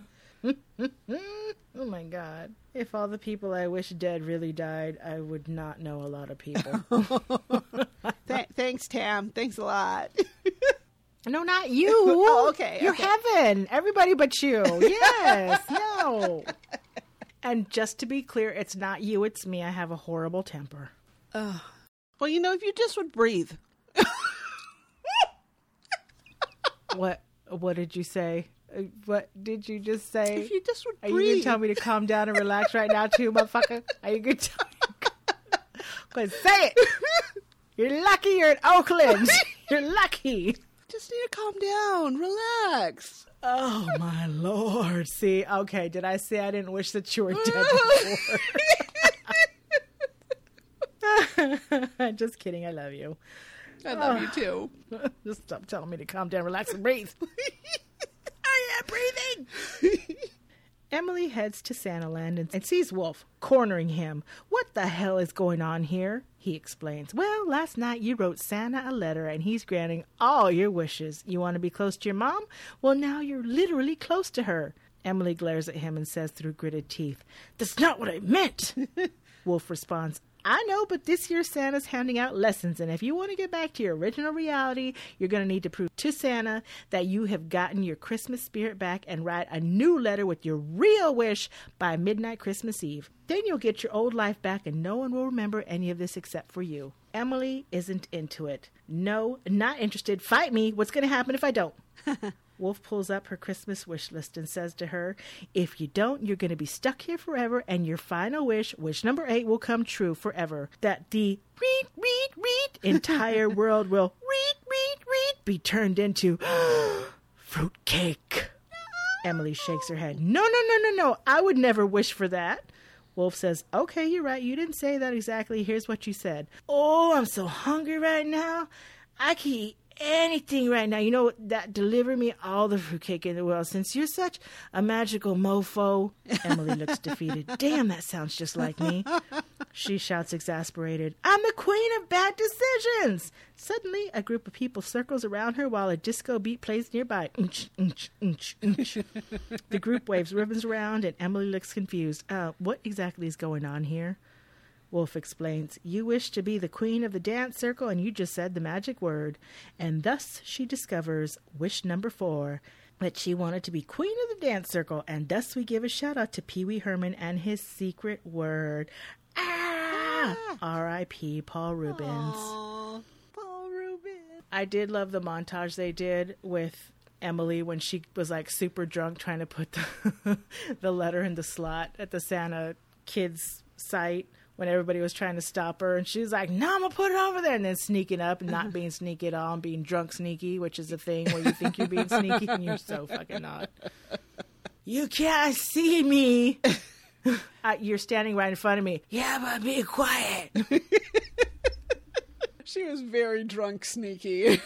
Oh my God. If all the people I wish dead really died, I would not know a lot of people. Th- thanks, Tam. Thanks a lot. No, not you. Oh, okay, You're okay. heaven. Everybody but you. Yes. No. And just to be clear, it's not you, it's me. I have a horrible temper. Well, you know, if you just would breathe. What What did you say? Uh, What did you just say? If you just would Are you going to breathe. tell me to calm down and relax right now too, motherfucker? Are you going to tell me? Go ahead, say it. You're lucky you're in Oakland. You're lucky. Just need to calm down. Relax. Oh, my Lord. See, okay, did I say I didn't wish that you were dead before? Just kidding. I love you. I love you too. Just stop telling me to calm down, relax, and breathe. I am breathing. Emily heads to Santaland and, and sees Wolf cornering him. What the hell is going on here? He explains. Well, last night you wrote Santa a letter and he's granting all your wishes. You want to be close to your mom? Well, now you're literally close to her. Emily glares at him and says through gritted teeth, "That's not what I meant." Wolf responds, "I know, but this year Santa's handing out lessons, and if you want to get back to your original reality, you're going to need to prove to Santa that you have gotten your Christmas spirit back and write a new letter with your real wish by midnight Christmas Eve. Then you'll get your old life back, and no one will remember any of this except for you." Emily isn't into it. "No, not interested. Fight me. What's going to happen if I don't?" Wolf pulls up her Christmas wish list and says to her, "If you don't, you're going to be stuck here forever, and your final wish, wish number eight, will come true forever. That the read, read, read entire world will read, read, read be turned into fruitcake." Emily shakes her head. "No, no, no, no, no. I would never wish for that." Wolf says, "Okay, you're right. You didn't say that exactly. Here's what you said. Oh, I'm so hungry right now. I can eat anything right now. You know that deliver me all the fruitcake in the world. Since you're such a magical mofo." Emily looks defeated. Damn, that sounds just like me. She shouts exasperated, "I'm the queen of bad decisions." Suddenly, a group of people circles around her while a disco beat plays nearby. Unch, unch, unch, unch. The group waves ribbons around, and Emily looks confused. Uh, what exactly is going on here? Wolf explains, you wish to be the queen of the dance circle and you just said the magic word. And thus she discovers wish number four, that she wanted to be queen of the dance circle. And thus we give a shout out to Pee Wee Herman and his secret word. Ah! ah. R I P Paul Reubens. Aww, Paul Reubens. I did love the montage they did with Emily when she was like super drunk trying to put the, the letter in the slot at the Santa kids site when everybody was trying to stop her, and she was like, no, I'm gonna put it over there, and then sneaking up and not being sneaky at all and being drunk sneaky, which is a thing where you think you're being sneaky and you're so fucking not. You can't see me. uh, you're standing right in front of me. Yeah, but be quiet. She was very drunk sneaky.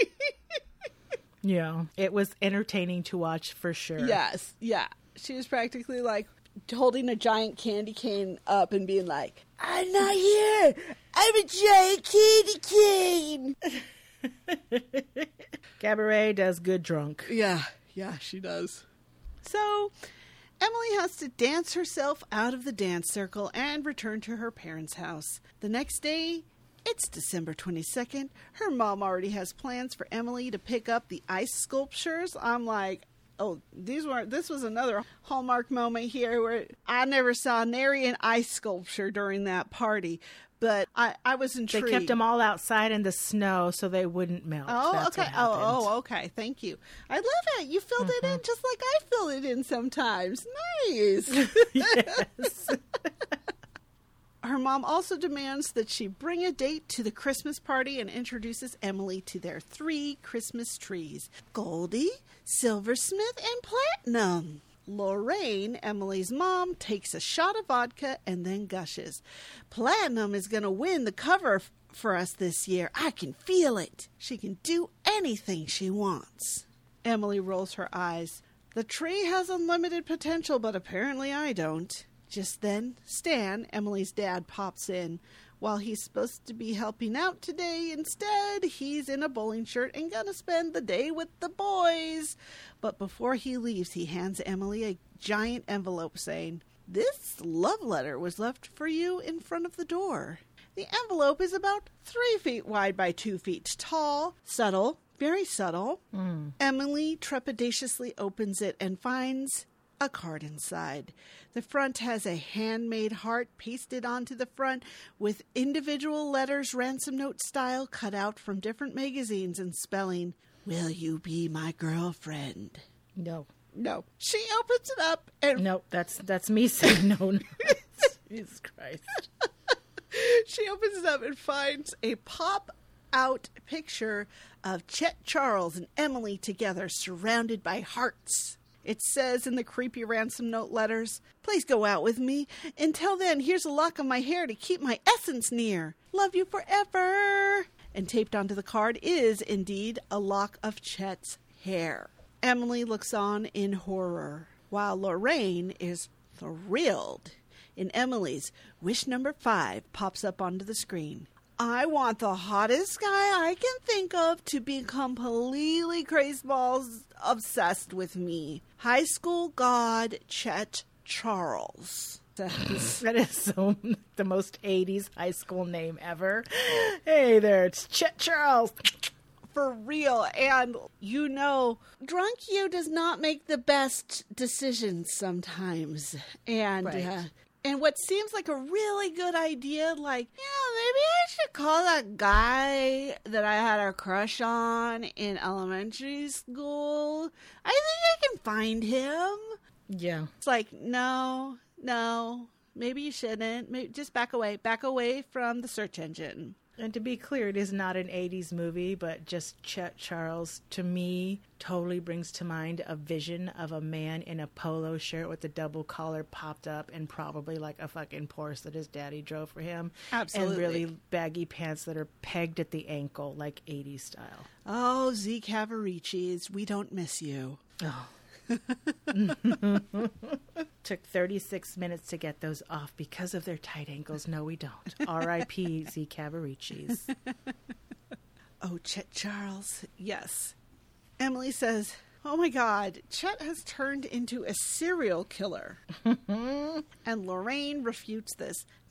Yeah, it was entertaining to watch for sure. Yes, yeah. She was practically like holding a giant candy cane up and being like, I'm not here. I'm a giant candy cane. Cabaret does good drunk. Yeah, yeah, she does. So Emily has to dance herself out of the dance circle and return to her parents' house. The next day, it's December twenty-second. Her mom already has plans for Emily to pick up the ice sculptures. I'm like, oh, these were. This was another Hallmark moment here where I never saw nary an ice sculpture during that party, but I, I was intrigued. They kept them all outside in the snow so they wouldn't melt. Oh, That's okay. what happened. Oh, oh, okay. Thank you. I love it. You filled mm-hmm. it in just like I fill it in sometimes. Nice. Yes. Her mom also demands that she bring a date to the Christmas party and introduces Emily to their three Christmas trees, Goldie, Silversmith, and Platinum. Lorraine, Emily's mom, takes a shot of vodka and then gushes. Platinum is going to win the cover f- for us this year. I can feel it. She can do anything she wants. Emily rolls her eyes. The tree has unlimited potential, but apparently I don't. Just then, Stan, Emily's dad, pops in. While he's supposed to be helping out today, instead, he's in a bowling shirt and gonna spend the day with the boys. But before he leaves, he hands Emily a giant envelope saying, this love letter was left for you in front of the door. The envelope is about three feet wide by two feet tall, subtle, very subtle. Mm. Emily trepidatiously opens it and finds a card inside. The front has a handmade heart pasted onto the front with individual letters, ransom note style, cut out from different magazines and spelling, will you be my girlfriend? No. No. She opens it up and... No, that's that's me saying no. no. Jesus Christ. She opens it up and finds a pop-out picture of Chet Charles and Emily together surrounded by hearts. It says in the creepy ransom note letters, please go out with me. Until then, here's a lock of my hair to keep my essence near. Love you forever. And taped onto the card is, indeed, a lock of Chet's hair. Emily looks on in horror, while Lorraine is thrilled. In Emily's, wish number five pops up onto the screen. I want the hottest guy I can think of to be completely crazeballs obsessed with me. High school god Chet Charles. That is so the most eighties high school name ever. Hey there, it's Chet Charles. For real. And, you know, drunk you does not make the best decisions sometimes. And, right. uh, And what seems like a really good idea, like, yeah, maybe I should call that guy that I had a crush on in elementary school. I think I can find him. Yeah. It's like, no, no, maybe you shouldn't. Maybe just back away, back away from the search engine. And to be clear, it is not an eighties movie, but just Chet Charles, to me, totally brings to mind a vision of a man in a polo shirt with the double collar popped up and probably like a fucking Porsche that his daddy drove for him. Absolutely. And really baggy pants that are pegged at the ankle, like eighties style. Oh, Z Cavaricis, we don't miss you. Oh. Took thirty-six minutes to get those off because of their tight ankles. No, we don't. R I P Z Cavaricis. Oh, Chet Charles. Yes. Emily says, oh my God, Chet has turned into a serial killer. And Lorraine refutes this. No,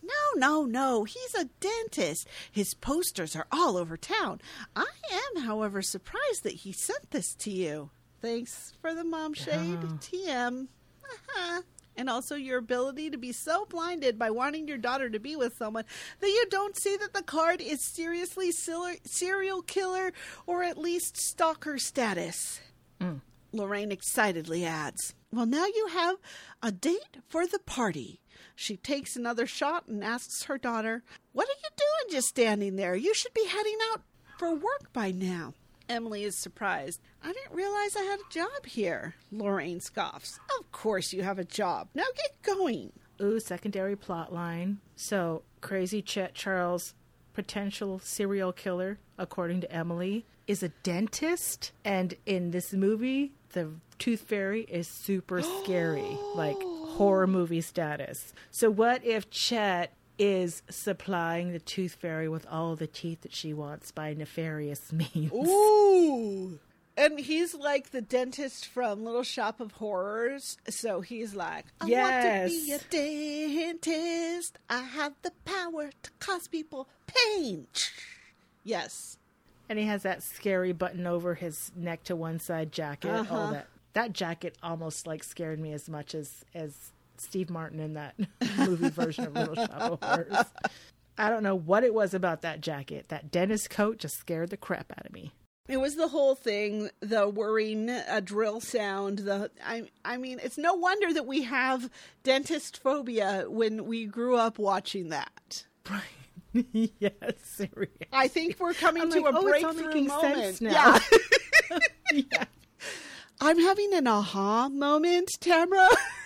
No, no, no. He's a dentist. His posters are all over town. I am, however, surprised that he sent this to you. Thanks for the mom shade, Oh. T M. And also your ability to be so blinded by wanting your daughter to be with someone that you don't see that the card is seriously serial killer or at least stalker status. Mm. Lorraine excitedly adds, well, now you have a date for the party. She takes another shot and asks her daughter, what are you doing just standing there? You should be heading out for work by now. Emily is surprised. I didn't realize I had a job here. Lorraine scoffs. Of course you have a job. Now get going. Ooh, secondary plot line. So, Crazy Chet Charles, potential serial killer, according to Emily, is a dentist. And in this movie, the Tooth Fairy is super scary. Like, horror movie status. So what if Chet is supplying the Tooth Fairy with all the teeth that she wants by nefarious means? Ooh. And he's like the dentist from Little Shop of Horrors. So he's like, I Yes. want to be a dentist. I have the power to cause people pain. Yes. And he has that scary button over his neck to one side jacket. Uh-huh. All that. That jacket almost like scared me as much as, as Steve Martin in that movie version of Little Shop of Horrors. I don't know what it was about that jacket. That dentist coat just scared the crap out of me. It was the whole thing, the whirring uh, drill sound. The I, I mean, it's no wonder that we have dentist phobia when we grew up watching that. Yes, seriously. I think we're coming I'm to like, a oh, it's all breakthrough making moment. sense now. Yeah. Yeah. I'm having an aha moment, Tamara.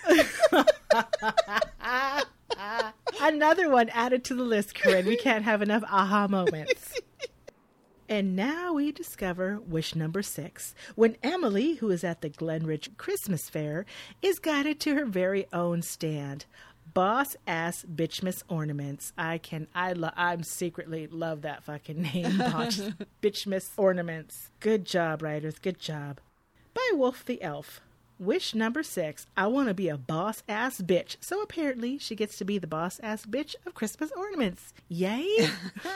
Another one added to the list, Corinne. We can't have enough aha moments. And now we discover wish number six, when Emily, who is at the Glenridge Christmas Fair, is guided to her very own stand. Boss Ass Bitchmas Ornaments. I can, I love, I'm secretly love that fucking name, Boss Bitchmas Ornaments. Good job, writers. Good job. By Wolf the Elf. Wish number six, I want to be a boss-ass bitch. So apparently she gets to be the boss-ass bitch of Christmas ornaments. Yay!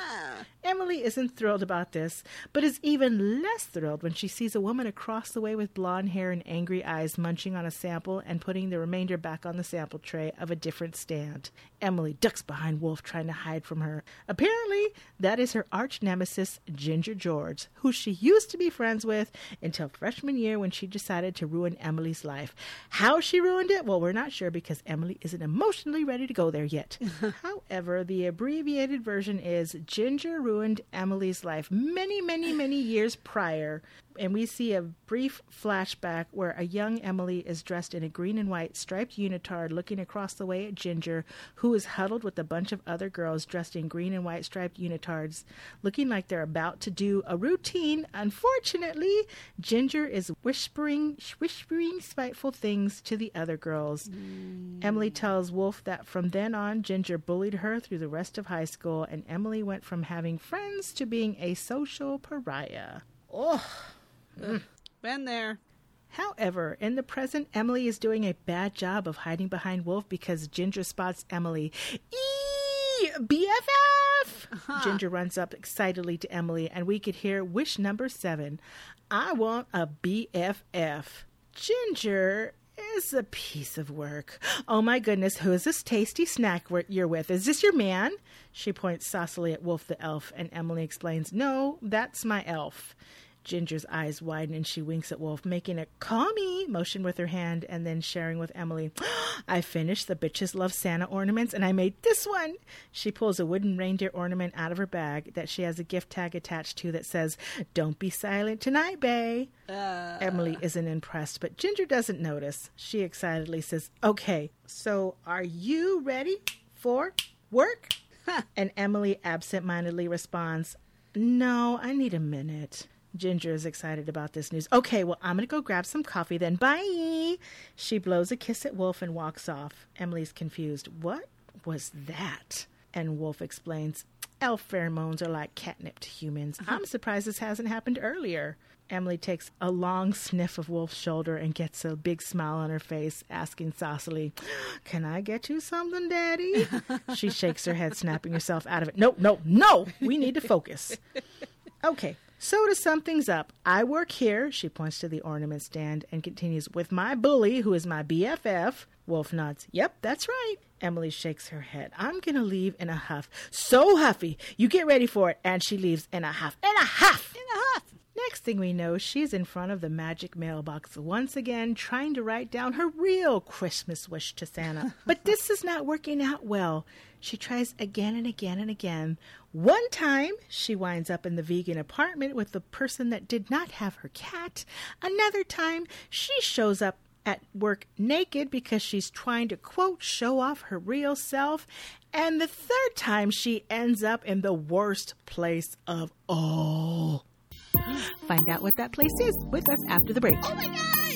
Emily isn't thrilled about this, but is even less thrilled when she sees a woman across the way with blonde hair and angry eyes munching on a sample and putting the remainder back on the sample tray of a different stand. Emily ducks behind Wolf, trying to hide from her. Apparently, that is her arch nemesis, Ginger George, who she used to be friends with until freshman year when she decided to ruin Emily's life. How she ruined it? Well, we're not sure because Emily isn't emotionally ready to go there yet. However, the abbreviated version is Ginger ruined Emily's life many, many, many years prior. And we see a brief flashback where a young Emily is dressed in a green and white striped unitard looking across the way at Ginger, who is huddled with a bunch of other girls dressed in green and white striped unitards, looking like they're about to do a routine. Unfortunately, Ginger is whispering, whispering spiteful things to the other girls. Mm. Emily tells Wolf that from then on, Ginger bullied her through the rest of high school, and Emily went from having friends to being a social pariah. Oh. Mm. Been there. However, in the present, Emily is doing a bad job of hiding behind Wolf because Ginger spots Emily. Eee! B F F! Uh-huh. Ginger runs up excitedly to Emily, and we could hear wish number seven. I want a B F F. Ginger is a piece of work. Oh my goodness, who is this tasty snack you're with? Is this your man? She points saucily at Wolf the elf, and Emily explains, no, that's my elf. Ginger's eyes widen and she winks at Wolf, making a call me motion with her hand and then sharing with Emily. I finished the Bitches Love Santa ornaments and I made this one. She pulls a wooden reindeer ornament out of her bag that she has a gift tag attached to that says, don't be silent tonight, bae. Uh... Emily isn't impressed, but Ginger doesn't notice. She excitedly says, okay, so are you ready for work? And Emily absentmindedly responds, no, I need a minute. Ginger is excited about this news. Okay, well, I'm going to go grab some coffee then. Bye! She blows a kiss at Wolf and walks off. Emily's confused. What was that? And Wolf explains, Elf pheromones are like catnip to humans. I'm surprised this hasn't happened earlier. Emily takes a long sniff of Wolf's shoulder and gets a big smile on her face, asking saucily, "Can I get you something, Daddy?" She shakes her head, snapping herself out of it. No, no, no! We need to focus. Okay, so to sum things up, I work here, she points to the ornament stand and continues, with my bully, who is my B F F. Wolf nods. Yep, that's right. Emily shakes her head. I'm going to leave in a huff. So huffy. You get ready for it. And she leaves in a huff. In a huff! In a huff! Next thing we know, she's in front of the magic mailbox once again, trying to write down her real Christmas wish to Santa. But this is not working out well. She tries again and again and again. One time, she winds up in the vegan apartment with the person that did not have her cat. Another time, she shows up at work naked because she's trying to, quote, show off her real self. And the third time, she ends up in the worst place of all. Find out what that place is with us after the break. Oh my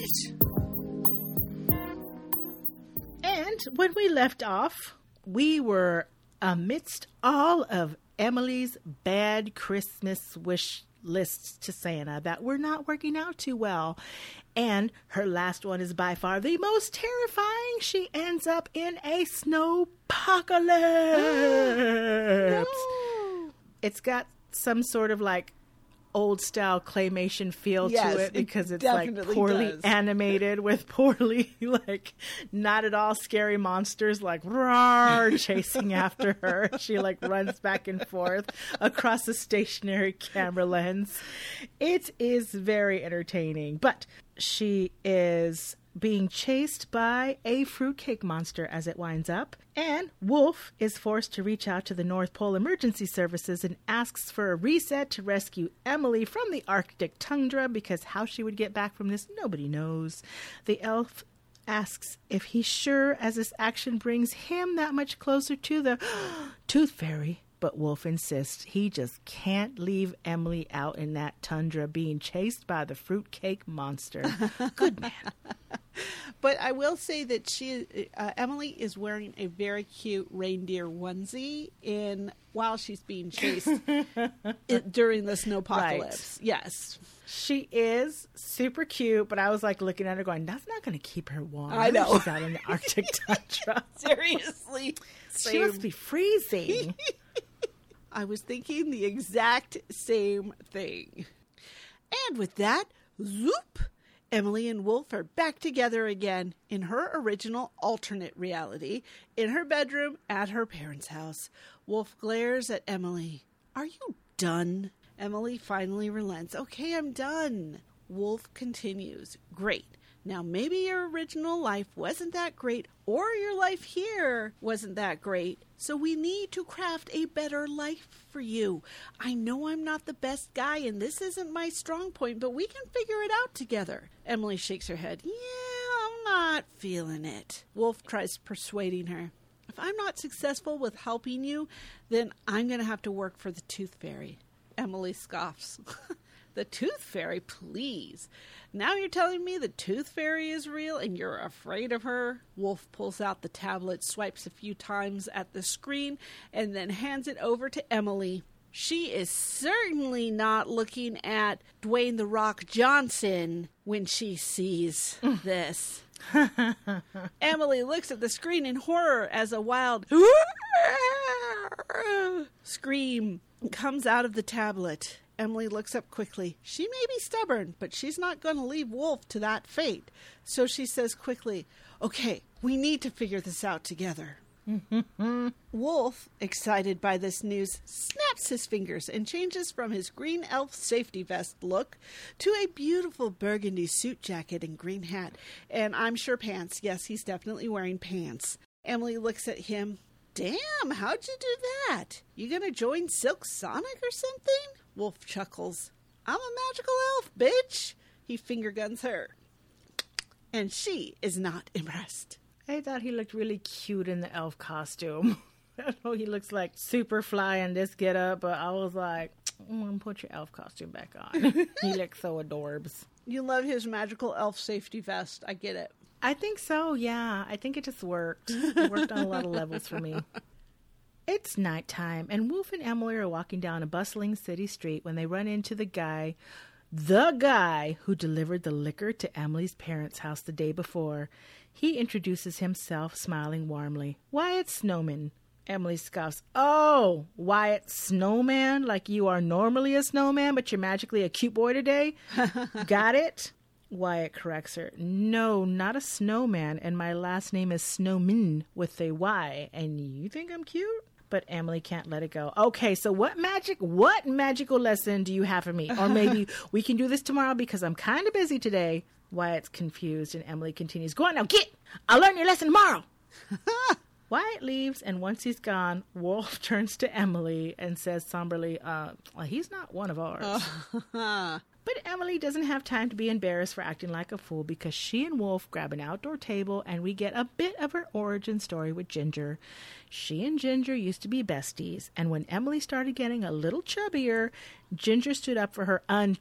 gosh! And when we left off, we were amidst all of Emily's bad Christmas wish lists to Santa that were not working out too well. And her last one is by far the most terrifying. She ends up in a snowpocalypse. No. It's got some sort of like old style claymation feel Yes, to it because it it's like definitely poorly does. animated with poorly like not at all scary monsters like roar chasing after her. She like runs back and forth across a stationary camera lens. It is very entertaining, but she is being chased by a fruitcake monster as it winds up, and Wolf is forced to reach out to the North Pole Emergency Services and asks for a reset to rescue Emily from the Arctic tundra, because how she would get back from this, nobody knows. The elf asks if he's sure, as this action brings him that much closer to the Tooth Fairy. But Wolf insists he just can't leave Emily out in that tundra being chased by the fruitcake monster. Good man. But I will say that she, uh, Emily, is wearing a very cute reindeer onesie in while she's being chased it, during the snowpocalypse. Right. Yes, She is super cute, but I was like looking at her going, that's not going to keep her warm. I know. She's out in the Arctic tundra. seriously, She must be freezing. I was thinking the exact same thing. And with that, zoop, Emily and Wolf are back together again in her original alternate reality, in her bedroom at her parents' house. Wolf glares at Emily. Are you done? Emily finally relents. Okay, I'm done. Wolf continues. Great. Now, maybe your original life wasn't that great, or your life here wasn't that great, so we need to craft a better life for you. I know I'm not the best guy, and this isn't my strong point, but we can figure it out together. Emily shakes her head. Yeah, I'm not feeling it. Wolf tries persuading her. If I'm not successful with helping you, then I'm going to have to work for the Tooth Fairy. Emily scoffs. The Tooth Fairy, please. Now you're telling me the Tooth Fairy is real and you're afraid of her? Wolf pulls out the tablet, swipes a few times at the screen, and then hands it over to Emily. She is certainly not looking at Dwayne "The Rock" Johnson when she sees this. Emily looks at the screen in horror as a wild scream comes out of the tablet. Emily looks up quickly. She may be stubborn, but she's not going to leave Wolf to that fate. So she says quickly, okay, we need to figure this out together. Wolf, excited by this news, snaps his fingers and changes from his green elf safety vest look to a beautiful burgundy suit jacket and green hat. And I'm sure pants. Yes, he's definitely wearing pants. Emily looks at him. Damn, how'd you do that? You gonna join Silk Sonic or something? Wolf chuckles. I'm a magical elf, bitch. He finger guns her. And she is not impressed. I thought he looked really cute in the elf costume. I know he looks like Superfly in this getup, but I was like, I'm gonna put your elf costume back on. He looks so adorbs. You love his magical elf safety vest. I get it. I think so, yeah. I think it just worked. It worked on a lot of levels for me. It's nighttime, and Wolf and Emily are walking down a bustling city street when they run into the guy, the guy who delivered the liquor to Emily's parents' house the day before. He introduces himself, smiling warmly. Wyatt Snowman. Emily scoffs. Oh, Wyatt Snowman? Like you are normally a snowman, but you're magically a cute boy today? Got it? Wyatt corrects her. No, not a snowman, and my last name is Snowman with a Y, and you think I'm cute? But Emily can't let it go. Okay, so what magic, what magical lesson do you have for me? Or maybe we can do this tomorrow because I'm kind of busy today. Wyatt's confused, and Emily continues, go on now, get! I'll learn your lesson tomorrow! Wyatt leaves, and once he's gone, Wolf turns to Emily and says somberly, uh, well, he's not one of ours. But Emily doesn't have time to be embarrassed for acting like a fool because she and Wolf grab an outdoor table and we get a bit of her origin story with Ginger. She and Ginger used to be besties, and when Emily started getting a little chubbier, Ginger stood up for her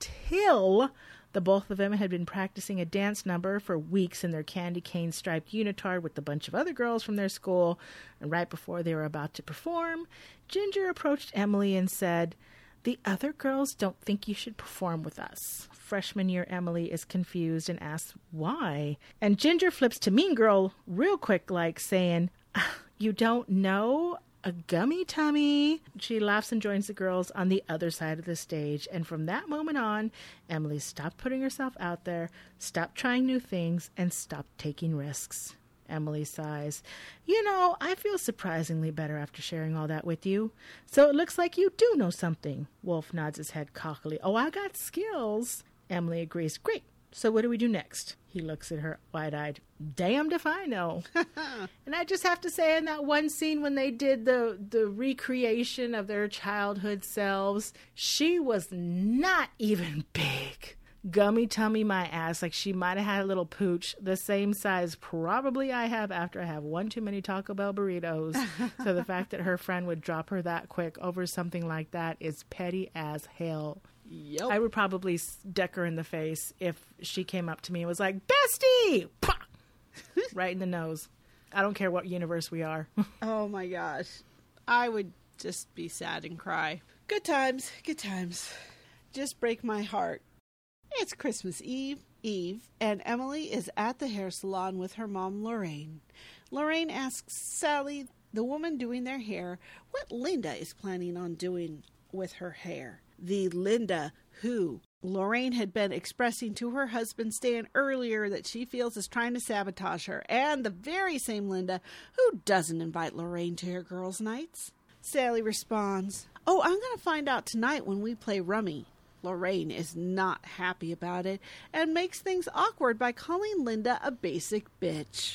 until the both of them had been practicing a dance number for weeks in their candy cane striped unitard with a bunch of other girls from their school, and right before they were about to perform, Ginger approached Emily and said, the other girls don't think you should perform with us. Freshman year Emily is confused and asks why. And Ginger flips to Mean Girl real quick, like saying, you don't know? A gummy tummy. She laughs and joins the girls on the other side of the stage. And from that moment on, Emily stopped putting herself out there, stopped trying new things, and stopped taking risks. Emily sighs. You know, I feel surprisingly better after sharing all that with you. So it looks like you do know something. Wolf nods his head cockily. Oh, I got skills. Emily agrees. Great. So what do we do next? He looks at her wide-eyed. Damned if I know. And I just have to say, in that one scene when they did the, the recreation of their childhood selves, she was not even big. Gummy tummy my ass, like she might have had a little pooch, the same size probably I have after I have one too many Taco Bell burritos. So the fact that her friend would drop her that quick over something like that is petty as hell. Yep. I would probably deck her in the face if she came up to me and was like, bestie! Pah! Right in the nose. I don't care what universe we are. Oh my gosh. I would just be sad and cry. Good times, good times. Just break my heart. It's Christmas Eve, Eve, and Emily is at the hair salon with her mom, Lorraine. Lorraine asks Sally, the woman doing their hair, what Linda is planning on doing with her hair. The Linda who Lorraine had been expressing to her husband Stan earlier that she feels is trying to sabotage her, and the very same Linda who doesn't invite Lorraine to her girls' nights. Sally responds, oh, I'm going to find out tonight when we play rummy. Lorraine is not happy about it and makes things awkward by calling Linda a basic bitch.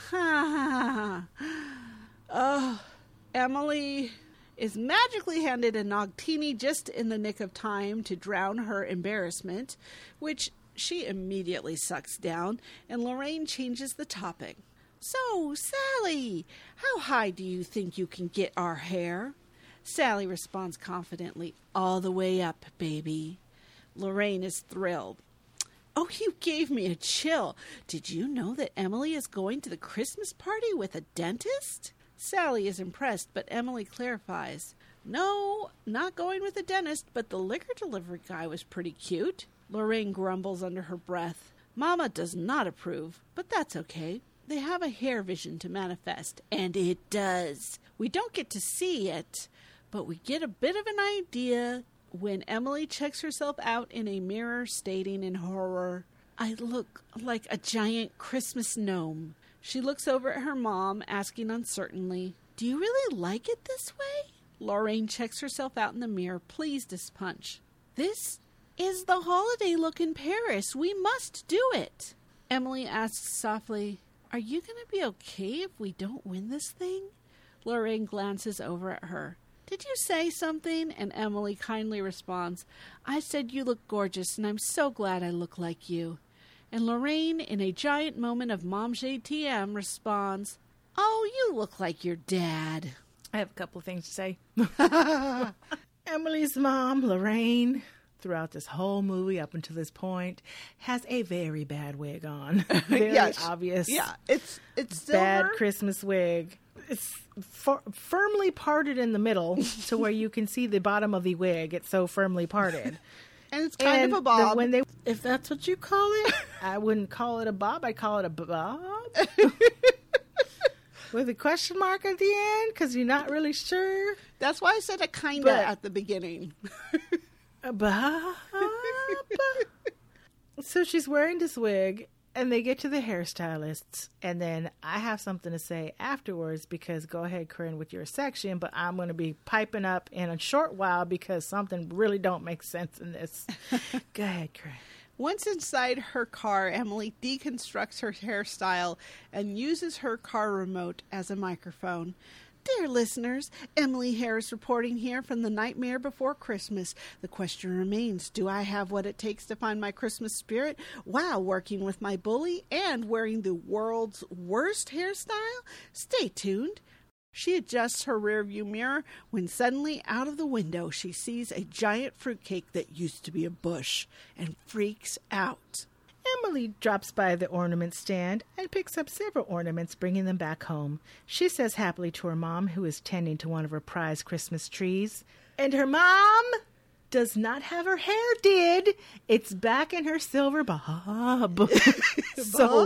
Ha ha. Oh, Emily is magically handed a Nogtini just in the nick of time to drown her embarrassment, which she immediately sucks down, and Lorraine changes the topic. So, Sally, how high do you think you can get our hair? Sally responds confidently, all the way up, baby. Lorraine is thrilled. Oh, you gave me a chill. Did you know that Emily is going to the Christmas party with a dentist? Sally is impressed, but Emily clarifies. No, not going with a dentist, but the liquor delivery guy was pretty cute. Lorraine grumbles under her breath. Mama does not approve, but that's okay. They have a hair vision to manifest, and it does. We don't get to see it, but we get a bit of an idea when Emily checks herself out in a mirror, stating in horror, I look like a giant Christmas gnome. She looks over at her mom, asking uncertainly, do you really like it this way? Lorraine checks herself out in the mirror, pleased as punch. This is the holiday look in Paris. We must do it. Emily asks softly, are you going to be okay if we don't win this thing? Lorraine glances over at her. Did you say something? And Emily kindly responds, I said you look gorgeous, and I'm so glad I look like you. And Lorraine, in a giant moment of Mom J T M, responds, oh, you look like your dad. I have a couple of things to say. Emily's mom, Lorraine, throughout this whole movie up until this point, has a very bad wig on. Very Yes. obvious. Yeah, it's it's silver. Bad Christmas wig. It's fir- firmly parted in the middle to where you can see the bottom of the wig. It's so firmly parted. And it's kind And of a bob. the- when they, if that's what you call it, I wouldn't call it a bob. I'd call it a bob. With a question mark at the end because you're not really sure. That's why I said a kinda But- at the beginning. A bob. So she's wearing this wig, and they get to the hairstylists, and then I have something to say afterwards because go ahead, Corinne, with your section, but I'm going to be piping up in a short while because something really don't make sense in this. Go ahead, Corinne. Once inside her car, Emily deconstructs her hairstyle and uses her car remote as a microphone. Dear listeners, Emily Harris reporting here from the Nightmare Before Christmas. The question remains, do I have what it takes to find my Christmas spirit while working with my bully and wearing the world's worst hairstyle? Stay tuned. She adjusts her rearview mirror when suddenly out of the window she sees a giant fruitcake that used to be a bush and freaks out. Emily drops by the ornament stand and picks up several ornaments, bringing them back home. She says happily to her mom, who is tending to one of her prized Christmas trees. And her mom does not have her hair did. It's back in her silver bob. So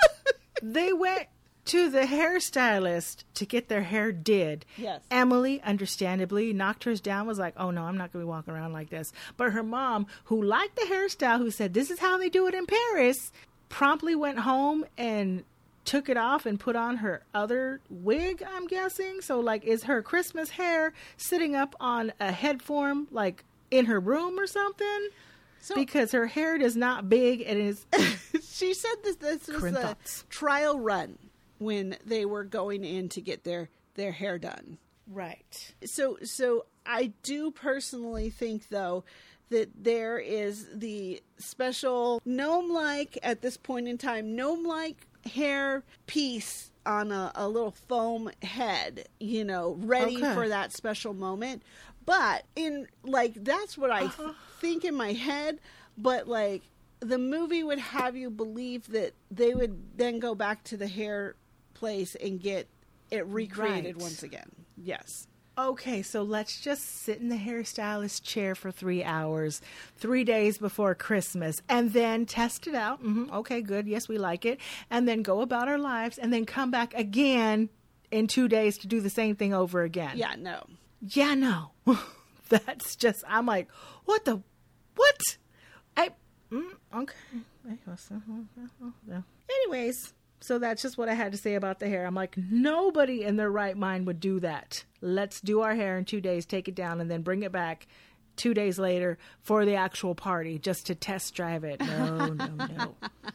they went to the hairstylist to get their hair did. Yes. Emily, understandably, knocked hers down, was like, oh no, I'm not going to be walking around like this. But her mom, who liked the hairstyle, who said, this is how they do it in Paris, promptly went home and took it off and put on her other wig, I'm guessing. So, like, is her Christmas hair sitting up on a head form, like, in her room or something? So, Because her hair is not big and is... she said this, this was Corinne a thoughts. trial run when they were going in to get their, their hair done. Right. So, so I do personally think, though, that there is the special gnome-like, at this point in time, gnome-like hair piece on a, a little foam head, you know, ready Okay. for that special moment. But in, like, that's what I th- Uh-huh. think in my head. But, like, the movie would have you believe that they would then go back to the hair place and get it recreated Right. once again. Yes. Okay, so let's just sit in the hairstylist chair for three hours, three days before Christmas, and then test it out. Mm-hmm. Okay, good. Yes, we like it. And then go about our lives, and then come back again in two days to do the same thing over again. Yeah, no. Yeah, no. That's just, I'm like, what the, what? I, mm, okay. Anyways, so that's just what I had to say about the hair. I'm like, nobody in their right mind would do that. Let's do our hair in two days, take it down, and then bring it back two days later for the actual party just to test drive it. No, no, no.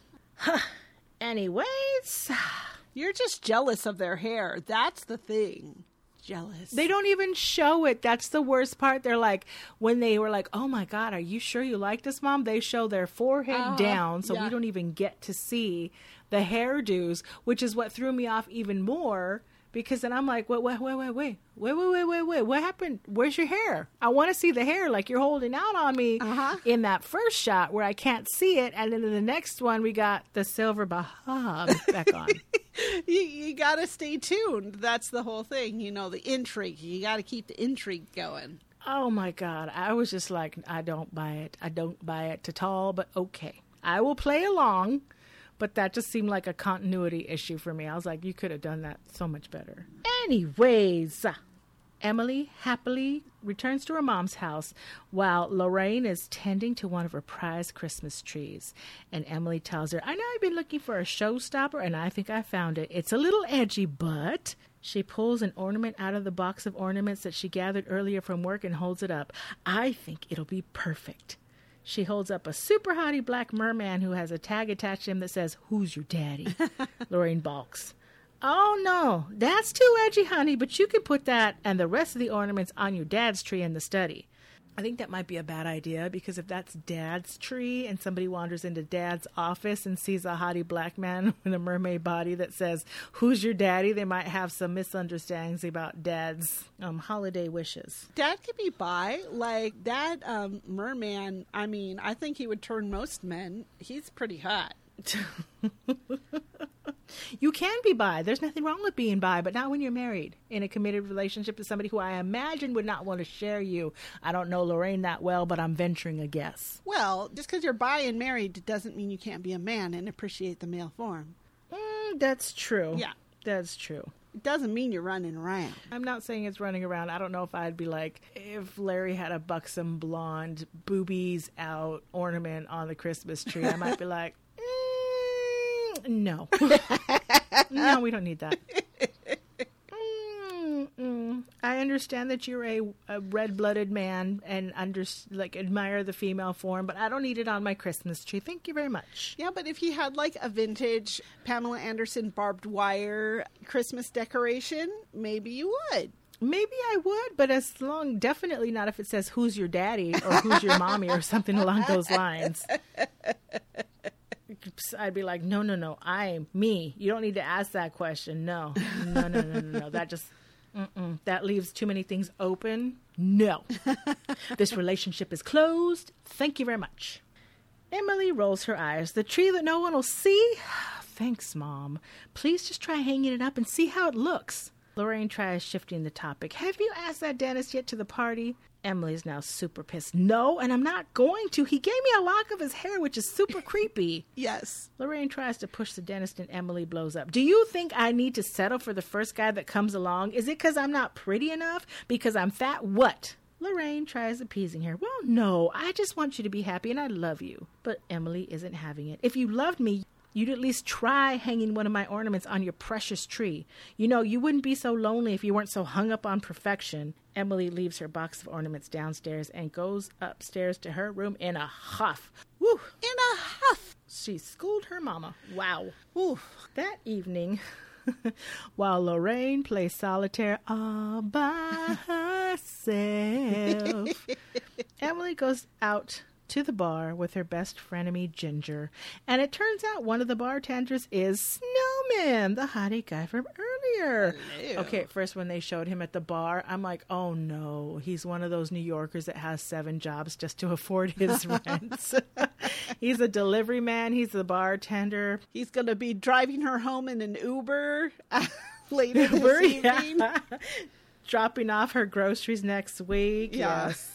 Anyways, You're just jealous of their hair. That's the thing. Jealous. they don't even show it. That's the worst part. They're like, when they were like, oh my God, are you sure you like this, Mom? They show their forehead Uh-huh. down, so Yeah. we don't even get to see the hairdos, which is what threw me off even more. Because then I'm like, wait, wait, wait, wait, wait, wait, wait, wait, wait, wait. What happened? Where's your hair? I want to see the hair like you're holding out on me Uh-huh. in that first shot where I can't see it. And then in the next one, we got the silver bob back on. you, you got to stay tuned. That's the whole thing. You know, the intrigue. You got to keep the intrigue going. Oh my God. I was just like, I don't buy it. I don't buy it at all, but okay. I will play along. But that just seemed like a continuity issue for me. I was like, you could have done that so much better. Anyways, Emily happily returns to her mom's house while Lorraine is tending to one of her prized Christmas trees. And Emily tells her, I know I've been looking for a showstopper, and I think I found it. It's a little edgy, but... She pulls an ornament out of the box of ornaments that she gathered earlier from work and holds it up. I think it'll be perfect. She holds up a super hottie black merman who has a tag attached to him that says, who's your daddy? Lorraine balks. Oh, no, that's too edgy, honey, but you can put that and the rest of the ornaments on your dad's tree in the study. I think that might be a bad idea, because if that's Dad's tree and somebody wanders into Dad's office and sees a hottie black man with a mermaid body that says, "Who's your daddy?" they might have some misunderstandings about Dad's um, holiday wishes. Dad could be bi. Like, that um, merman, I mean, I think he would turn most men. He's pretty hot. You can be bi. There's nothing wrong with being bi, but not when you're married in a committed relationship to somebody who I imagine would not want to share you. I don't know Lorraine that well, but I'm venturing a guess. Well, just because you're bi and married doesn't mean you can't be a man and appreciate the male form. Mm, that's true. Yeah. That's true. It doesn't mean you're running around. I'm not saying it's running around. I don't know if I'd be like, if Larry had a buxom blonde, boobies out ornament on the Christmas tree, I might be like, mm, no. No, we don't need that. Mm-mm. I understand that you're a, a red-blooded man and under, like admire the female form, but I don't need it on my Christmas tree. Thank you very much. Yeah, but if he had like a vintage Pamela Anderson barbed wire Christmas decoration, maybe you would. Maybe I would, but as long, definitely not if it says, "Who's your daddy?" or "Who's your mommy?" or something along those lines. I'd be like, no, no, no, I'm me. You don't need to ask that question. No, no, no, no, no, no. That just, mm-mm. That leaves too many things open. No. This relationship is closed. Thank you very much. Emily rolls her eyes. The tree that no one will see? Thanks, Mom. Please just try hanging it up and see how it looks. Lorraine tries shifting the topic. Have you asked that dentist yet to the party? Emily's now super pissed. No, and I'm not going to. He gave me a lock of his hair, which is super creepy. Yes. Lorraine tries to push the dentist and Emily blows up. Do you think I need to settle for the first guy that comes along? Is it because I'm not pretty enough? Because I'm fat? What? Lorraine tries appeasing her. Well, no, I just want you to be happy and I love you. But Emily isn't having it. If you loved me, you'd at least try hanging one of my ornaments on your precious tree. You know, you wouldn't be so lonely if you weren't so hung up on perfection. Emily leaves her box of ornaments downstairs and goes upstairs to her room in a huff. Woo! In a huff! She schooled her mama. Wow. Woo. That evening, while Lorraine plays solitaire all by herself, Emily goes out to the bar with her best frenemy Ginger, and it turns out one of the bartenders is Snowman, the hottie guy from earlier. Hello. Okay, at first when they showed him at the bar, I'm like, oh no, he's one of those New Yorkers that has seven jobs just to afford his rent. He's a delivery man, he's the bartender. He's going to be driving her home in an Uber later Uber, this evening. yeah. Dropping off her groceries next week. Yeah. Yes.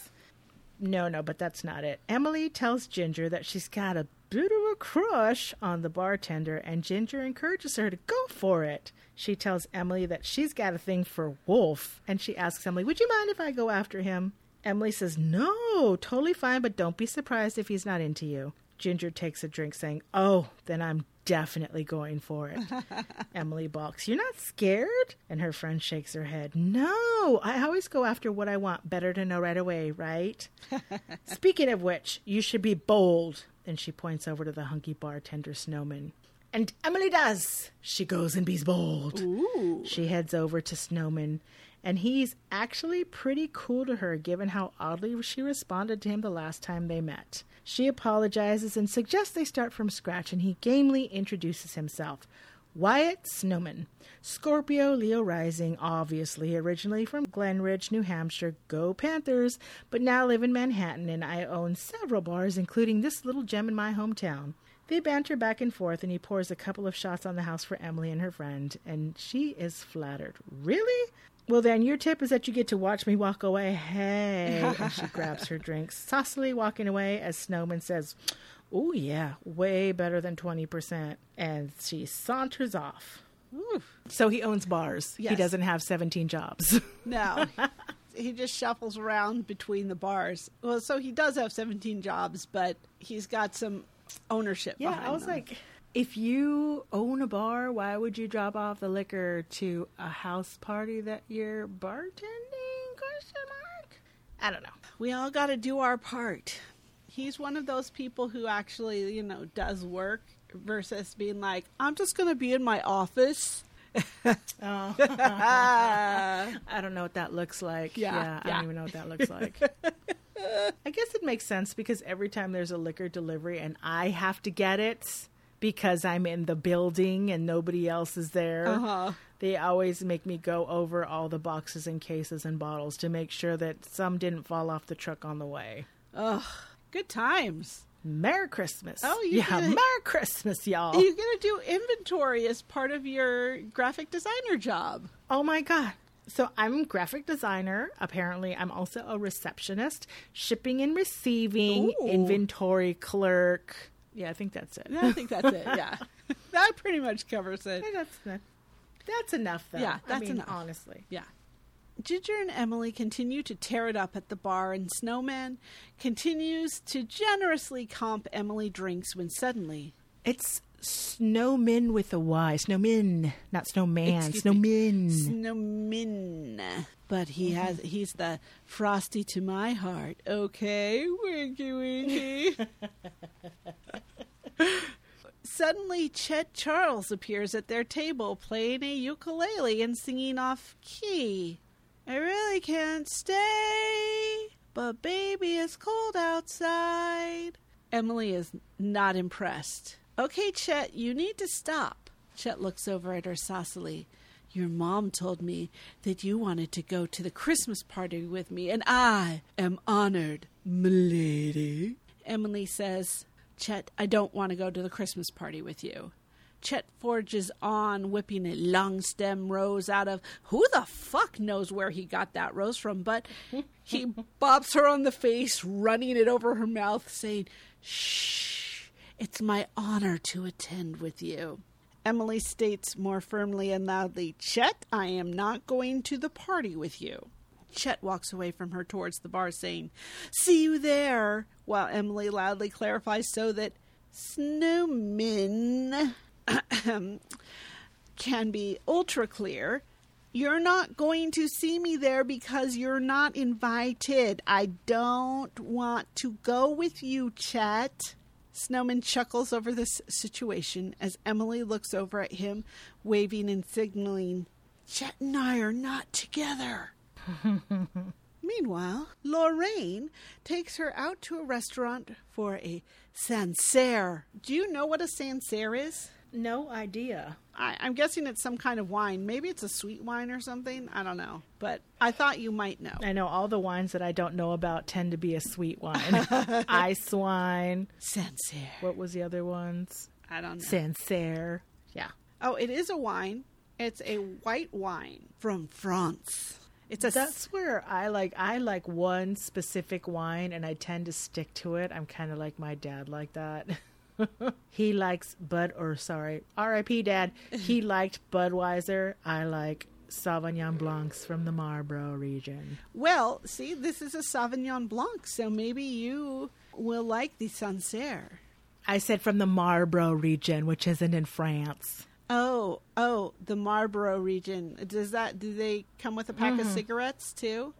No, no, but that's not it. Emily tells Ginger that she's got a bit of a crush on the bartender, and Ginger encourages her to go for it. She tells Emily that she's got a thing for Wolf, and she asks Emily, would you mind if I go after him? Emily says, no, totally fine, but don't be surprised if he's not into you. Ginger takes a drink, saying, oh, then I'm definitely going for it. Emily balks. You're not scared? And her friend shakes her head. No, I always go after what I want. Better to know right away, right? Speaking of which, you should be bold. And she points over to the hunky bartender Snowman. And Emily does. She goes and be bold. Ooh. She heads over to Snowman, and he's actually pretty cool to her given how oddly she responded to him the last time they met. She apologizes and suggests they start from scratch, and he gamely introduces himself. Wyatt Snowman, Scorpio, Leo rising, obviously originally from Glen Ridge, New Hampshire, go Panthers, but now live in Manhattan, and I own several bars, including this little gem in my hometown. They banter back and forth, and he pours a couple of shots on the house for Emily and her friend, and she is flattered. Really? Well, then, your tip is that you get to watch me walk away. Hey. And she grabs her drink, saucily walking away as Snowman says, oh, yeah, way better than twenty percent. And she saunters off. Ooh. So he owns bars. Yes. He doesn't have seventeen jobs. No. He just shuffles around between the bars. Well, so he does have seventeen jobs, but he's got some ownership Yeah, behind I was them. like, if you own a bar, why would you drop off the liquor to a house party that you're bartending? Question mark. I don't know. We all got to do our part. He's one of those people who actually, you know, does work versus being like, I'm just going to be in my office. Oh. Ah. I don't know what that looks like. Yeah, I yeah. don't even know what that looks like. I guess it makes sense because every time there's a liquor delivery and I have to get it because I'm in the building and nobody else is there, Uh-huh. they always make me go over all the boxes and cases and bottles to make sure that some didn't fall off the truck on the way. Ugh, good times. Merry Christmas. Oh, you yeah, get it. Merry Christmas, y'all. You're going to do inventory as part of your graphic designer job. Oh my God. So I'm a graphic designer. Apparently, I'm also a receptionist, shipping and receiving, Ooh. inventory clerk. Yeah, I think that's it. I think that's it, yeah. That pretty much covers it. Hey, that's enough. That's enough, though. Yeah, that's I mean, enough. honestly. Yeah. Ginger and Emily continue to tear it up at the bar, and Snowman continues to generously comp Emily drinks when suddenly... It's Snowman with a Y. Snowman, not Snowman. Excuse Snowman. Snowman. But he has he's the Frosty to my heart. Okay, winky winky. Suddenly, Chet Charles appears at their table playing a ukulele and singing off key. I really can't stay, but baby, it's cold outside. Emily is not impressed. Okay, Chet, you need to stop. Chet looks over at her saucily. Your mom told me that you wanted to go to the Christmas party with me, and I am honored, m'lady. Emily says, Chet, I don't want to go to the Christmas party with you. Chet forges on, whipping a long stem rose out of who the fuck knows where he got that rose from, but he bops her on the face, running it over her mouth, saying, Shh, it's my honor to attend with you. Emily states more firmly and loudly, Chet, I am not going to the party with you. Chet walks away from her towards the bar, saying, See you there, while Emily loudly clarifies so that Snowman can be ultra clear. You're not going to see me there because you're not invited. I don't want to go with you, Chet. Snowman chuckles over this situation as Emily looks over at him, waving and signaling, Chet and I are not together. Meanwhile, Lorraine takes her out to a restaurant for a Sancerre. Do you know what a Sancerre is? No idea. I, I'm guessing it's some kind of wine. Maybe it's a sweet wine or something. I don't know. But I thought you might know. I know all the wines that I don't know about tend to be a sweet wine. Ice wine. Sancerre. What was the other ones? I don't know. Sancerre. Yeah. Oh, it is a wine. It's a white wine from France. It's a That's where I like I like one specific wine and I tend to stick to it. I'm kind of like my dad like that. He likes Bud or sorry, R I P Dad. He liked Budweiser. I like Sauvignon Blancs from the Marlborough region. Well, see, this is a Sauvignon Blanc, so maybe you will like the Sancerre. I said from the Marlborough region, which isn't in France. Oh, oh, the Marlborough region. Does that, do they come with a pack Mm-hmm. of cigarettes too?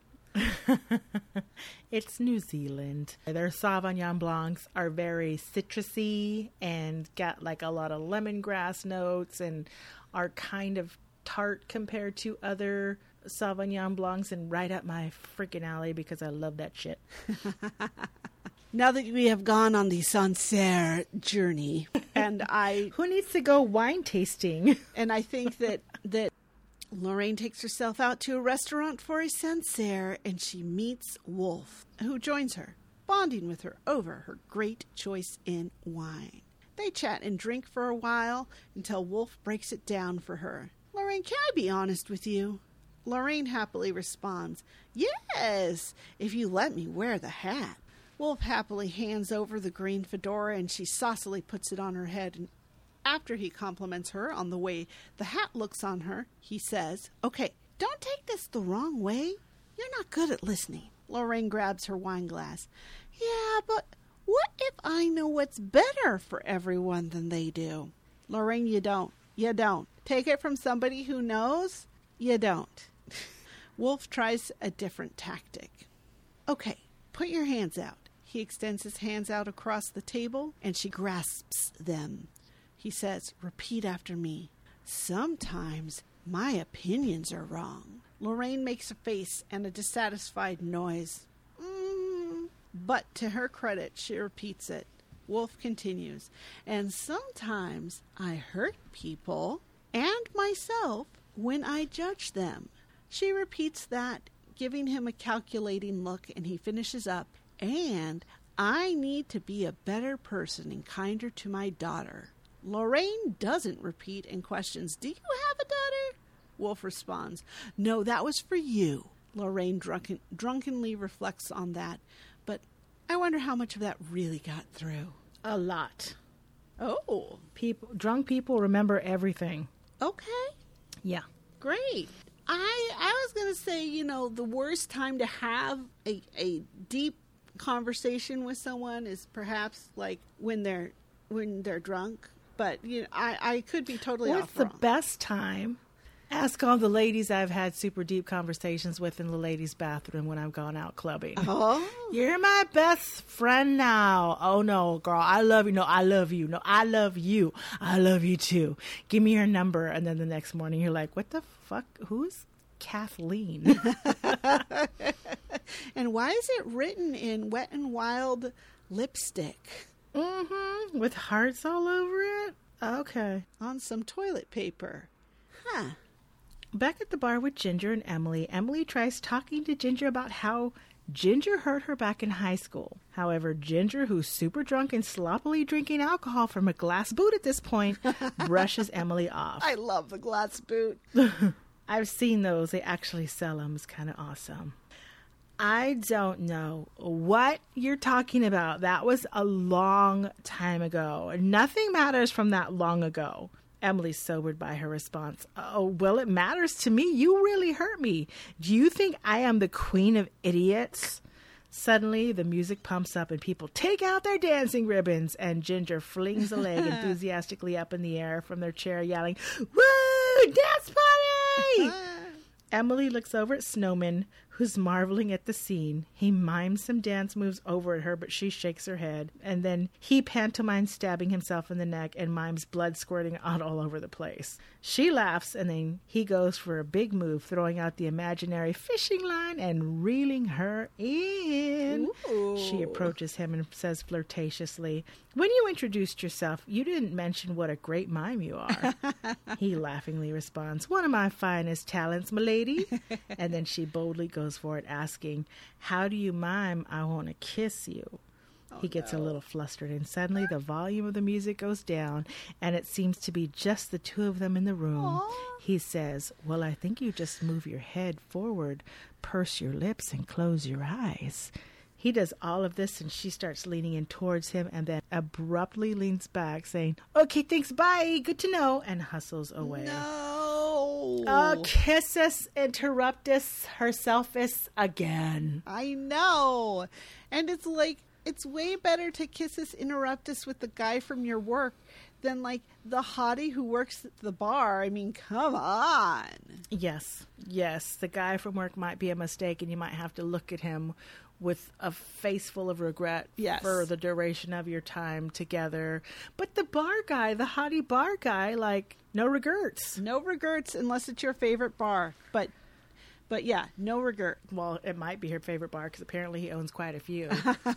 It's New Zealand. Their Sauvignon Blancs are very citrusy and got like a lot of lemongrass notes and are kind of tart compared to other Sauvignon Blancs and right up my freaking alley because I love that shit. Now that we have gone on the Sancerre journey, and I Who needs to go wine tasting? and I think that that Lorraine takes herself out to a restaurant for a Sancerre, and she meets Wolf, who joins her, bonding with her over her great choice in wine. They chat and drink for a while until Wolf breaks it down for her. Lorraine, can I be honest with you? Lorraine happily responds, Yes, if you let me wear the hat. Wolf happily hands over the green fedora and she saucily puts it on her head. And after he compliments her on the way the hat looks on her, he says, Okay, don't take this the wrong way. You're not good at listening. Lorraine grabs her wine glass. Yeah, but what if I know what's better for everyone than they do? Lorraine, you don't. You don't. Take it from somebody who knows. You don't. Wolf tries a different tactic. Okay, put your hands out. He extends his hands out across the table, and she grasps them. He says, Repeat after me. Sometimes my opinions are wrong. Lorraine makes a face and a dissatisfied noise. Mm, But to her credit, she repeats it. Wolf continues, and sometimes I hurt people and myself when I judge them. She repeats that, giving him a calculating look, and he finishes up, and I need to be a better person and kinder to my daughter. Lorraine doesn't repeat and questions, do you have a daughter? Wolf responds, no, that was for you. Lorraine drunken, drunkenly reflects on that, but I wonder how much of that really got through. A lot. Oh. People, drunk people remember everything. Okay. Yeah. Great. I I was going to say, you know, the worst time to have a, a deep conversation with someone is perhaps like when they're when they're drunk. But, you know, I, I could be totally What's off the wrong. best time? Ask all the ladies I've had super deep conversations with in the ladies' bathroom when I've gone out clubbing. Oh. You're my best friend now. Oh, no, girl, I love you. No, I love you. No, I love you. I love you, too. Give me your number. And then the next morning, you're like, what the fuck? Who's Kathleen? And why is it written in Wet and Wild lipstick? Mm-hmm. With hearts all over it? Okay. On some toilet paper. Huh. Back at the bar with Ginger and Emily, Emily tries talking to Ginger about how Ginger hurt her back in high school. However, Ginger, who's super drunk and sloppily drinking alcohol from a glass boot at this point, brushes Emily off. I love the glass boot. I've seen those. They actually sell them. It's kind of awesome. I don't know what you're talking about. That was a long time ago. Nothing matters from that long ago. Emily's sobered by her response. Oh, well, it matters to me. You really hurt me. Do you think I am the queen of idiots? Suddenly, the music pumps up and people take out their dancing ribbons, and Ginger flings a leg enthusiastically up in the air from their chair, yelling, woo, dance party! Emily looks over at Snowman, who's marveling at the scene. He mimes some dance moves over at her, but she shakes her head. And then he pantomimes stabbing himself in the neck and mimes blood squirting out all over the place. She laughs, and then he goes for a big move, throwing out the imaginary fishing line and reeling her in. Ooh. She approaches him and says flirtatiously, when you introduced yourself, you didn't mention what a great mime you are. He laughingly responds, one of my finest talents, milady. And then she boldly goes for it, asking, how do you mime I want to kiss you? Oh, he gets no. a little flustered, and suddenly the volume of the music goes down, and it seems to be just the two of them in the room. Aww. He says, well, I think you just move your head forward, purse your lips, and close your eyes. He does all of this, and she starts leaning in towards him and then abruptly leans back, saying, okay, thanks, bye, good to know, and hustles away. No. Oh, kisses interruptus herselfis again. I know. And it's like, it's way better to kisses interruptus with the guy from your work than like the hottie who works at the bar. I mean, come on. Yes, yes. The guy from work might be a mistake, and you might have to look at him with a face full of regret yes. for the duration of your time together. But the bar guy, the hottie bar guy, like, no regrets. No regrets unless it's your favorite bar. But, but yeah, no regret. Well, it might be her favorite bar because apparently he owns quite a few.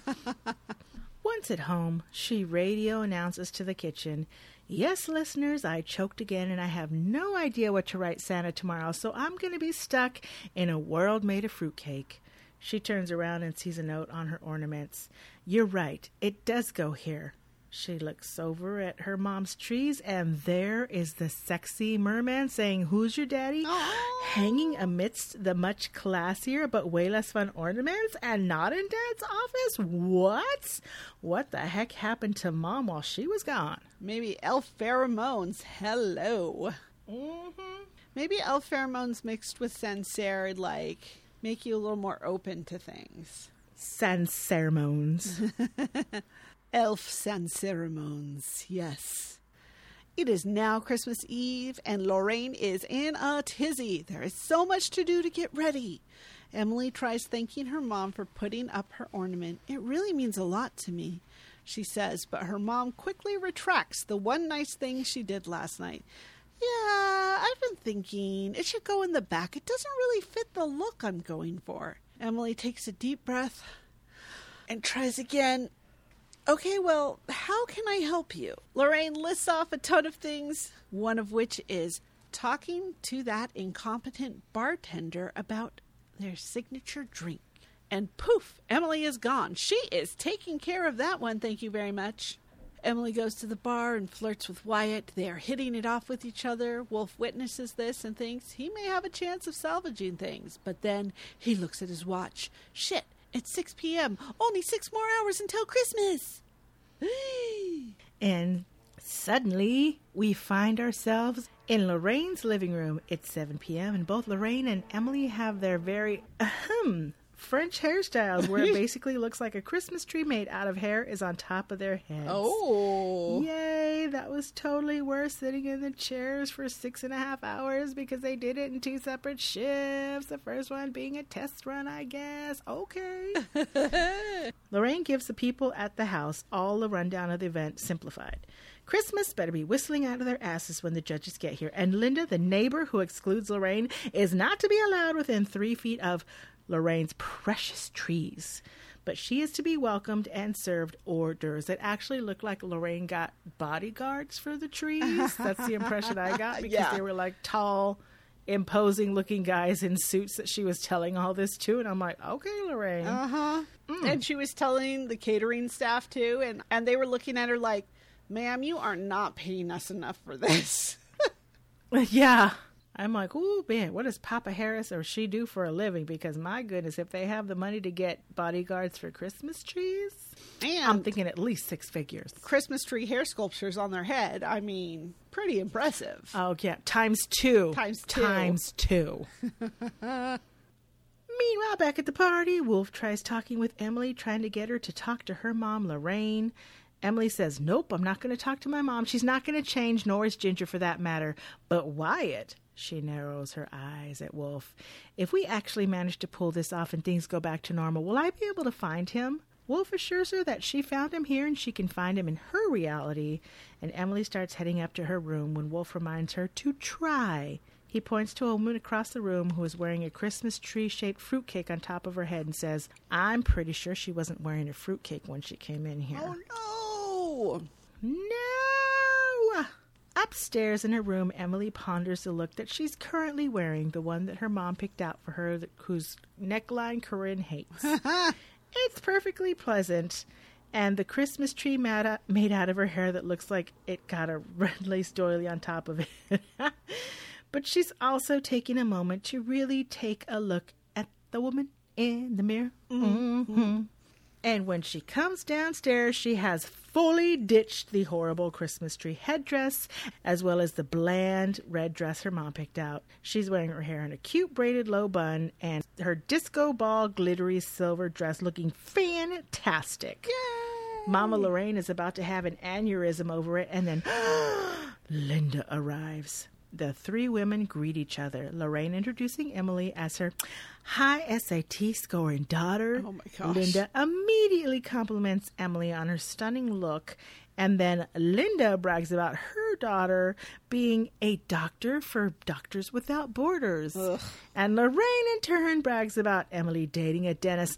Once at home, she radio announces to the kitchen, yes, listeners, I choked again and I have no idea what to write Santa tomorrow, so I'm going to be stuck in a world made of fruitcake. She turns around and sees a note on her ornaments. You're right. It does go here. She looks over at her mom's trees, and there is the sexy merman saying, who's your daddy? Aww. Hanging amidst the much classier but way less fun ornaments and not in Dad's office? What? What the heck happened to Mom while she was gone? Maybe elf pheromones. Hello. Mm-hmm. Maybe elf pheromones mixed with Sancerre, like, make you a little more open to things. Sanceremons. Elf Sanceremons, yes. It is now Christmas Eve, and Lorraine is in a tizzy. There is so much to do to get ready. Emily tries thanking her mom for putting up her ornament. It really means a lot to me, she says, but her mom quickly retracts the one nice thing she did last night. Yeah, I've been thinking it should go in the back. It doesn't really fit the look I'm going for. Emily takes a deep breath. and tries again. Okay, well, how can I help you? Lorraine lists off a ton of things, one of which is talking to that incompetent bartender about their signature drink. And poof, Emily is gone. She is taking care of that one, thank you very much. Emily goes to the bar and flirts with Wyatt. They are hitting it off with each other. Wolf witnesses this and thinks he may have a chance of salvaging things. But then he looks at his watch. Shit, it's six p.m. Only six more hours until Christmas. And suddenly we find ourselves in Lorraine's living room. It's seven p.m. and both Lorraine and Emily have their very ahem French hairstyles where it basically looks like a Christmas tree made out of hair is on top of their heads. Oh. Yay, that was totally worth sitting in the chairs for six and a half hours because they did it in two separate shifts. The first one being a test run, I guess. Okay. Lorraine gives the people at the house all the rundown of the event simplified. Christmas better be whistling out of their asses when the judges get here. And Linda, the neighbor who excludes Lorraine, is not to be allowed within three feet of Lorraine's precious trees. But she is to be welcomed and served hors d'oeuvres that actually look like Lorraine got bodyguards for the trees. That's the impression I got because yeah. they were like tall, imposing looking guys in suits that she was telling all this to. And I'm like, okay, Lorraine. Uh-huh. Mm. And she was telling the catering staff too. And, and they were looking at her like, ma'am, you are not paying us enough for this. Yeah. I'm like, ooh, man, what does Papa Harris or she do for a living? Because my goodness, if they have the money to get bodyguards for Christmas trees, and I'm thinking at least six figures. Christmas tree hair sculptures on their head. I mean, pretty impressive. Oh, yeah. Times two. Times two. Times two. Meanwhile, back at the party, Wolf tries talking with Emily, trying to get her to talk to her mom, Lorraine. Emily says, nope, I'm not going to talk to my mom. She's not going to change, nor is Ginger for that matter. But Wyatt, she narrows her eyes at Wolf. If we actually manage to pull this off and things go back to normal, will I be able to find him? Wolf assures her that she found him here and she can find him in her reality. And Emily starts heading up to her room when Wolf reminds her to try. He points to a woman across the room who is wearing a Christmas tree-shaped fruitcake on top of her head and says, I'm pretty sure she wasn't wearing a fruitcake when she came in here. Oh, no! No! Upstairs in her room, Emily ponders the look that she's currently wearing, the one that her mom picked out for her, whose neckline Corinne hates. It's perfectly pleasant, and the Christmas tree made out of her hair that looks like it got a red lace doily on top of it. But she's also taking a moment to really take a look at the woman in the mirror. Mm-hmm. Mm-hmm. And when she comes downstairs, she has fully ditched the horrible Christmas tree headdress, as well as the bland red dress her mom picked out. She's wearing her hair in a cute braided low bun and her disco ball glittery silver dress looking fantastic. Yay! Mama Lorraine is about to have an aneurysm over it, and then Linda arrives. The three women greet each other, Lorraine introducing Emily as her high S A T scoring daughter. Oh my gosh. Linda immediately compliments Emily on her stunning look, and then Linda brags about her daughter being a doctor for Doctors Without Borders. Ugh. And Lorraine in turn brags about Emily dating a dentist.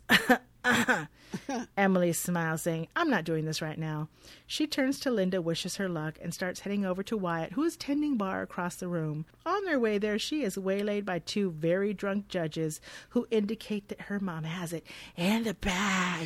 Emily smiles, saying, I'm not doing this right now. She turns to Linda, wishes her luck, and starts heading over to Wyatt, who is tending bar across the room. On their way there, she is waylaid by two very drunk judges who indicate that her mom has it in the bag.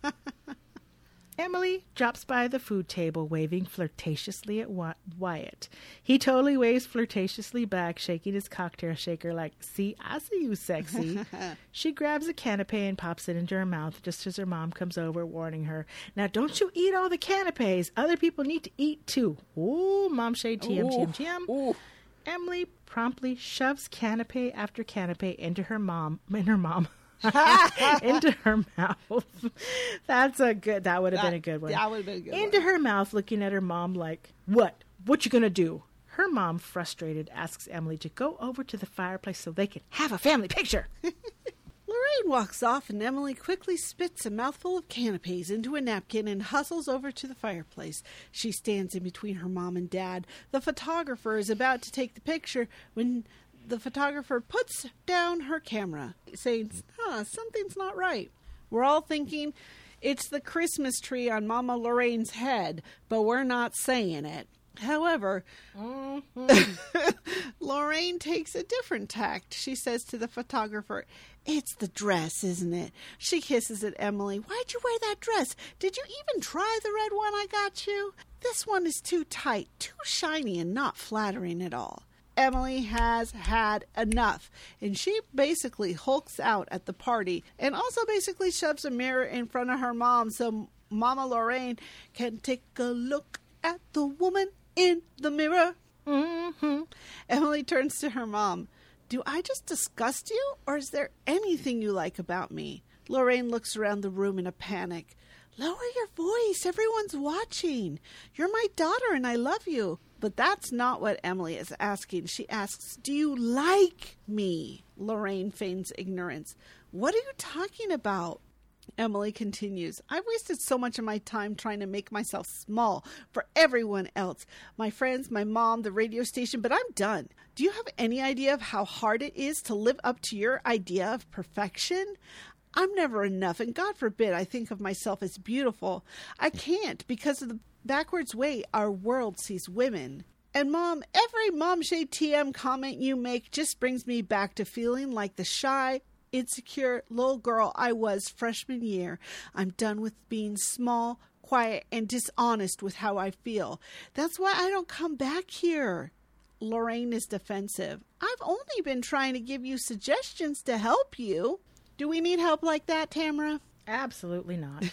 Emily drops by the food table, waving flirtatiously at Wyatt. He totally waves flirtatiously back, shaking his cocktail shaker like, see, I see you, sexy. She grabs a canapé and pops it into her mouth just as her mom comes over, warning her, now don't you eat all the canapés. Other people need to eat too. Ooh, mom shade, T M, T M, T M. Emily promptly shoves canapé after canapé into her mom, in her mom. into her mouth. That's a good, that would have been a good one. That would have been a good into one. her mouth, looking at her mom like, what? What you gonna do? Her mom, frustrated, asks Emily to go over to the fireplace so they can have a family picture. Lorraine walks off and Emily quickly spits a mouthful of canapes into a napkin and hustles over to the fireplace. She stands in between her mom and dad. The photographer is about to take the picture when the photographer puts down her camera, saying, ah, something's not right. We're all thinking, It's the Christmas tree on Mama Lorraine's head, but we're not saying it. However, mm-hmm. Lorraine takes a different tact. She says to the photographer, "It's the dress, isn't it?" She kisses at Emily. "Why'd you wear that dress? Did you even try the red one I got you? This one is too tight, too shiny, and not flattering at all." Emily has had enough, and she basically hulks out at the party and also basically shoves a mirror in front of her mom so Mama Lorraine can take a look at the woman in the mirror. Mm-hmm. Emily turns to her mom. "Do I just disgust you, or is there anything you like about me?" Lorraine looks around the room in a panic. "Lower your voice. Everyone's watching. You're my daughter and I love you." But that's not what Emily is asking. She asks, "Do you like me?" Lorraine feigns ignorance. "What are you talking about?" Emily continues, "I've wasted so much of my time trying to make myself small for everyone else. My friends, my mom, the radio station, but I'm done. Do you have any idea of how hard it is to live up to your idea of perfection? I'm never enough, and God forbid I think of myself as beautiful. I can't because of the backwards way our world sees women. And Mom, every Mom J T M comment you make just brings me back to feeling like the shy, insecure little girl I was freshman year. I'm done with being small, quiet, and dishonest with how I feel. That's why I don't come back here." Lorraine is defensive. "I've only been trying to give you suggestions to help you." Do we need help like that, Tamara? Absolutely not.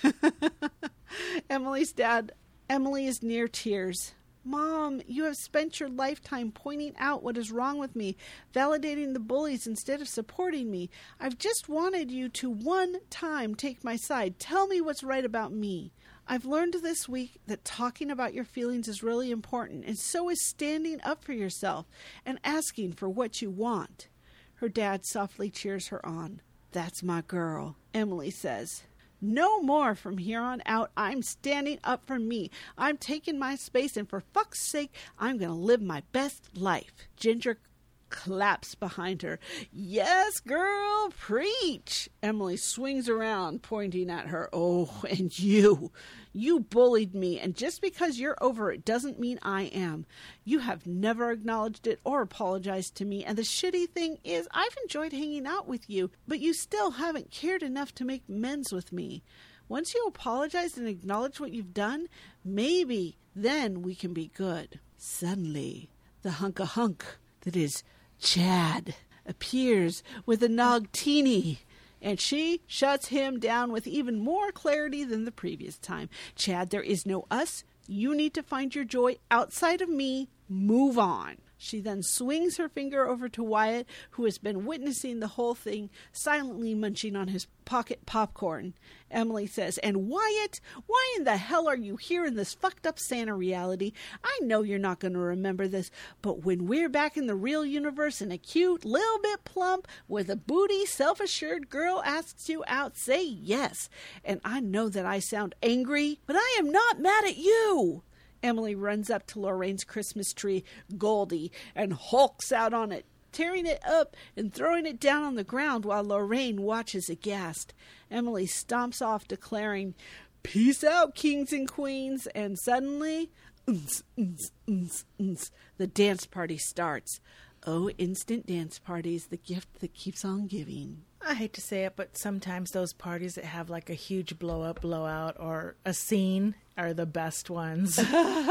Emily's dad, Emily is near tears. "Mom, you have spent your lifetime pointing out what is wrong with me, validating the bullies instead of supporting me. I've just wanted you to one time take my side. Tell me what's right about me. I've learned this week that talking about your feelings is really important, and so is standing up for yourself and asking for what you want." Her dad softly cheers her on. "That's my girl," Emily says. "No more from here on out. I'm standing up for me. I'm taking my space, and for fuck's sake, I'm going to live my best life." Ginger claps behind her. "Yes, girl, preach." Emily swings around, pointing at her. "Oh, and you. You bullied me, and just because you're over it doesn't mean I am. You have never acknowledged it or apologized to me, and the shitty thing is I've enjoyed hanging out with you, but you still haven't cared enough to make amends with me. Once you apologize and acknowledge what you've done, maybe then we can be good." Suddenly, the hunk-a-hunk that is Chad appears with a Nogtini, and she shuts him down with even more clarity than the previous time. "Chad, there is no us. You need to find your joy outside of me. Move on." She then swings her finger over to Wyatt, who has been witnessing the whole thing, silently munching on his pocket popcorn. Emily says, "And Wyatt, why in the hell are you here in this fucked up Santa reality? I know you're not going to remember this, but when we're back in the real universe and a cute, little bit plump, with a booty, self-assured girl asks you out, say yes. And I know that I sound angry, but I am not mad at you." Emily runs up to Lorraine's Christmas tree, Goldie, and hulks out on it, tearing it up and throwing it down on the ground while Lorraine watches aghast. Emily stomps off, declaring, "Peace out, kings and queens," and suddenly, uns, uns, uns, uns, the dance party starts. Oh, instant dance parties, the gift that keeps on giving. I hate to say it, but sometimes those parties that have like a huge blow-up, blowout, or a scene are the best ones.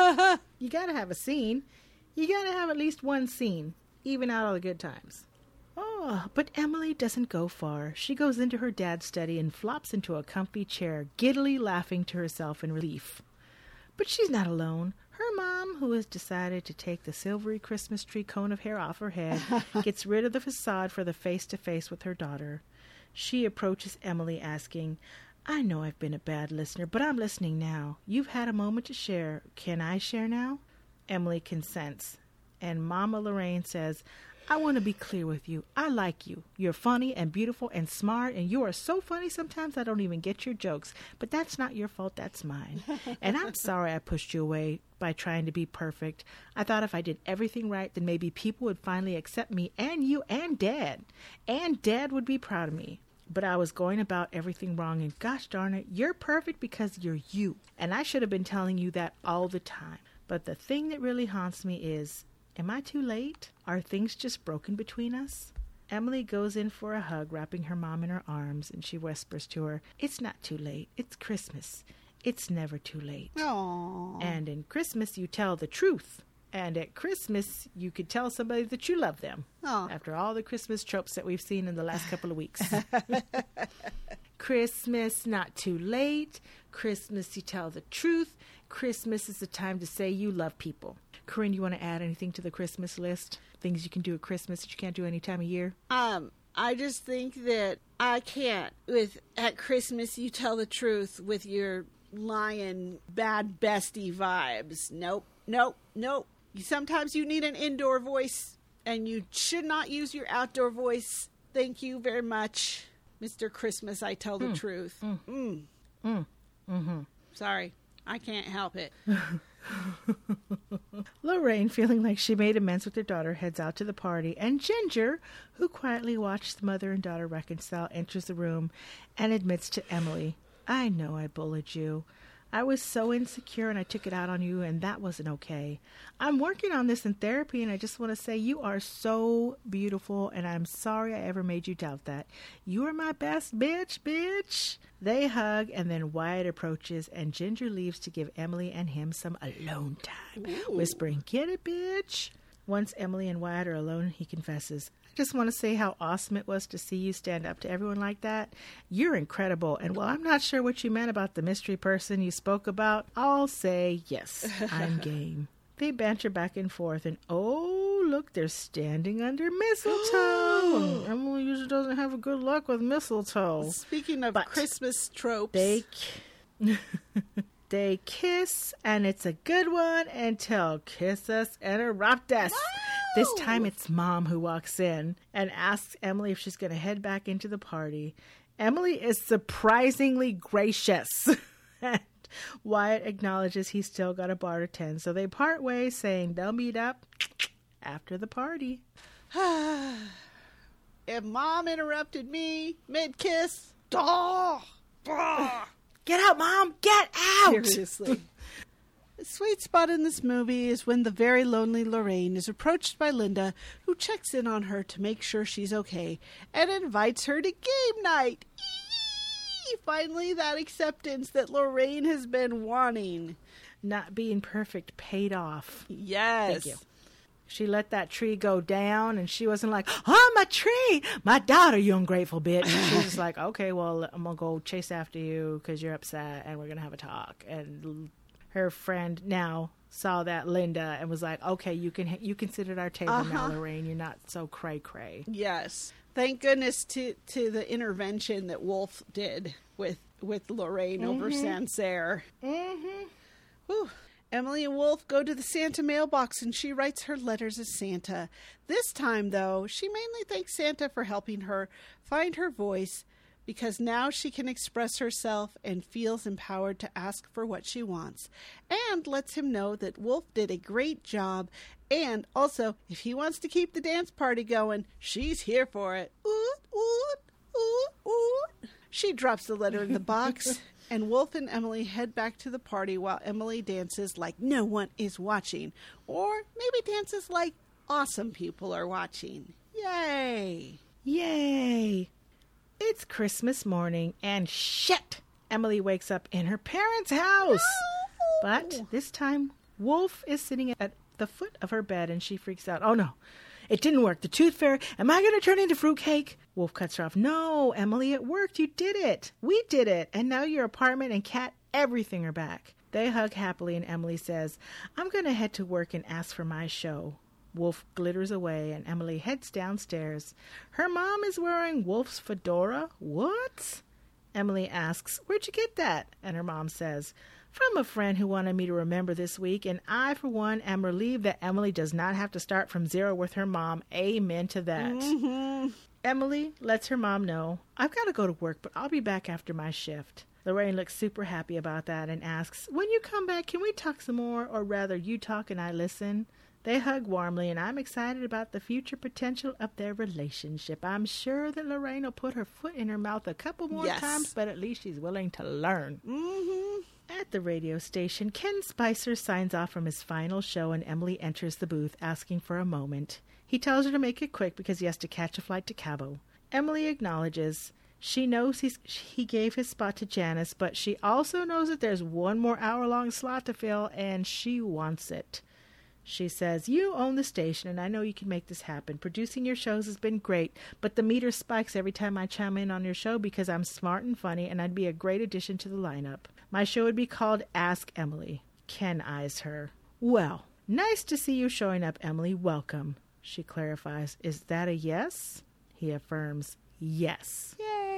You gotta have a scene. You gotta have at least one scene, even out all the good times. Oh, but Emily doesn't go far. She goes into her dad's study and flops into a comfy chair, giddily laughing to herself in relief. But she's not alone. Her mom, who has decided to take the silvery Christmas tree cone of hair off her head, gets rid of the facade for the face-to-face with her daughter. She approaches Emily asking, "I know I've been a bad listener, but I'm listening now. You've had a moment to share. Can I share now?" Emily consents, and Mama Lorraine says, "I want to be clear with you. I like you. You're funny and beautiful and smart, and you are so funny sometimes I don't even get your jokes. But that's not your fault. That's mine. And I'm sorry I pushed you away by trying to be perfect. I thought if I did everything right, then maybe people would finally accept me and you and Dad. And Dad would be proud of me. but I was going about everything wrong, and gosh darn it, you're perfect because you're you. And I should have been telling you that all the time. But the thing that really haunts me is, am I too late? Are things just broken between us? Emily goes in for a hug, wrapping her mom in her arms, and she whispers to her, it's not too late. It's Christmas. It's never too late. Aww. And in Christmas, you tell the truth. And at Christmas, you could tell somebody that you love them. Aww. After all the Christmas tropes that we've seen in the last couple of weeks. Christmas, not too late. Christmas, you tell the truth. Christmas is the time to say you love people. Corinne, you want to add anything to the Christmas list? Things you can do at Christmas that you can't do any time of year? Um, I just think that I can't with at Christmas you tell the truth with your lying bad bestie vibes. Nope, nope, nope. You, sometimes you need an indoor voice and you should not use your outdoor voice. Thank you very much, Mister Christmas. I tell the mm. truth. Mm. Mm. Mm. Mm-hmm. Sorry, I can't help it. Lorraine, feeling like she made amends with her daughter, heads out to the party, and Ginger, who quietly watched the mother and daughter reconcile, enters the room and admits to Emily, I know I bullied you. I was so insecure and I took it out on you, and that wasn't okay. I'm working on this in therapy, and I just want to say you are so beautiful, and I'm sorry I ever made you doubt that. You are my best bitch, bitch. They hug, and then Wyatt approaches, and Ginger leaves to give Emily and him some alone time, Ooh. whispering, get it, bitch. Once Emily and Wyatt are alone, he confesses, I just want to say how awesome it was to see you stand up to everyone like that. You're incredible. And while I'm not sure what you meant about the mystery person you spoke about, I'll say yes, I'm game. They banter back and forth, and oh, look, they're standing under mistletoe. Emily usually doesn't have a good luck with mistletoe. Speaking of But Christmas tropes. They, they kiss, and it's a good one until kiss us and erupt us. No! This time it's Mom who walks in and asks Emily if she's going to head back into the party. Emily is surprisingly gracious. And Wyatt acknowledges he's still got a bar to tend, so they part ways, saying they'll meet up after the party. If Mom interrupted me mid-kiss, duh, duh. Get out, Mom! Get out! Seriously. The sweet spot in this movie is when the very lonely Lorraine is approached by Linda, who checks in on her to make sure she's okay and invites her to game night. Eee! Finally, that acceptance that Lorraine has been wanting. Not being perfect paid off. Yes. Thank you. She let that tree go down, and she wasn't like, oh, my tree, my daughter, you ungrateful bitch. She was just like, okay, well, I'm going to go chase after you because you're upset, and we're going to have a talk. And her friend now saw that, Linda, and was like, okay, you can you can sit at our table uh-huh. now, Lorraine. You're not so cray-cray. Yes. Thank goodness to, to the intervention that Wolf did with, with Lorraine mm-hmm. over Sancerre. Mm-hmm. Whew. Emily and Wolf go to the Santa mailbox, and she writes her letters as Santa. This time, though, she mainly thanks Santa for helping her find her voice, because now she can express herself and feels empowered to ask for what she wants, and lets him know that Wolf did a great job, and also, if he wants to keep the dance party going, she's here for it. Oot, oot, oot, oot. She drops the letter in the box, and Wolf and Emily head back to the party while Emily dances like no one is watching, or maybe dances like awesome people are watching. Yay! Yay! It's Christmas morning, and shit! Emily wakes up in her parents' house. No! But this time, Wolf is sitting at the foot of her bed, and she freaks out. Oh, no. It didn't work. The tooth fairy. Am I going to turn into fruitcake? Wolf cuts her off. No, Emily, it worked. You did it. We did it. And now your apartment and cat, everything are back. They hug happily, and Emily says, I'm going to head to work and ask for my show. Wolf glitters away, and Emily heads downstairs. Her mom is wearing Wolf's fedora. What? Emily asks, where'd you get that? And her mom says, from a friend who wanted me to remember this week, and I, for one, am relieved that Emily does not have to start from zero with her mom. Amen to that. Mm-hmm. Emily lets her mom know, I've got to go to work, but I'll be back after my shift. Lorraine looks super happy about that and asks, when you come back, can we talk some more? Or rather, you talk and I listen? They hug warmly, and I'm excited about the future potential of their relationship. I'm sure that Lorraine will put her foot in her mouth a couple more Yes. times, but at least she's willing to learn. Mm-hmm. At the radio station, Ken Spicer signs off from his final show, and Emily enters the booth asking for a moment. He tells her to make it quick because he has to catch a flight to Cabo. Emily acknowledges. She knows he's, he gave his spot to Janice, but she also knows that there's one more hour-long slot to fill, and she wants it. She says, you own the station, and I know you can make this happen. Producing your shows has been great, but the meter spikes every time I chime in on your show because I'm smart and funny, and I'd be a great addition to the lineup. My show would be called Ask Emily. Ken eyes her. Well, nice to see you showing up, Emily. Welcome. She clarifies, is that a yes? He affirms, yes.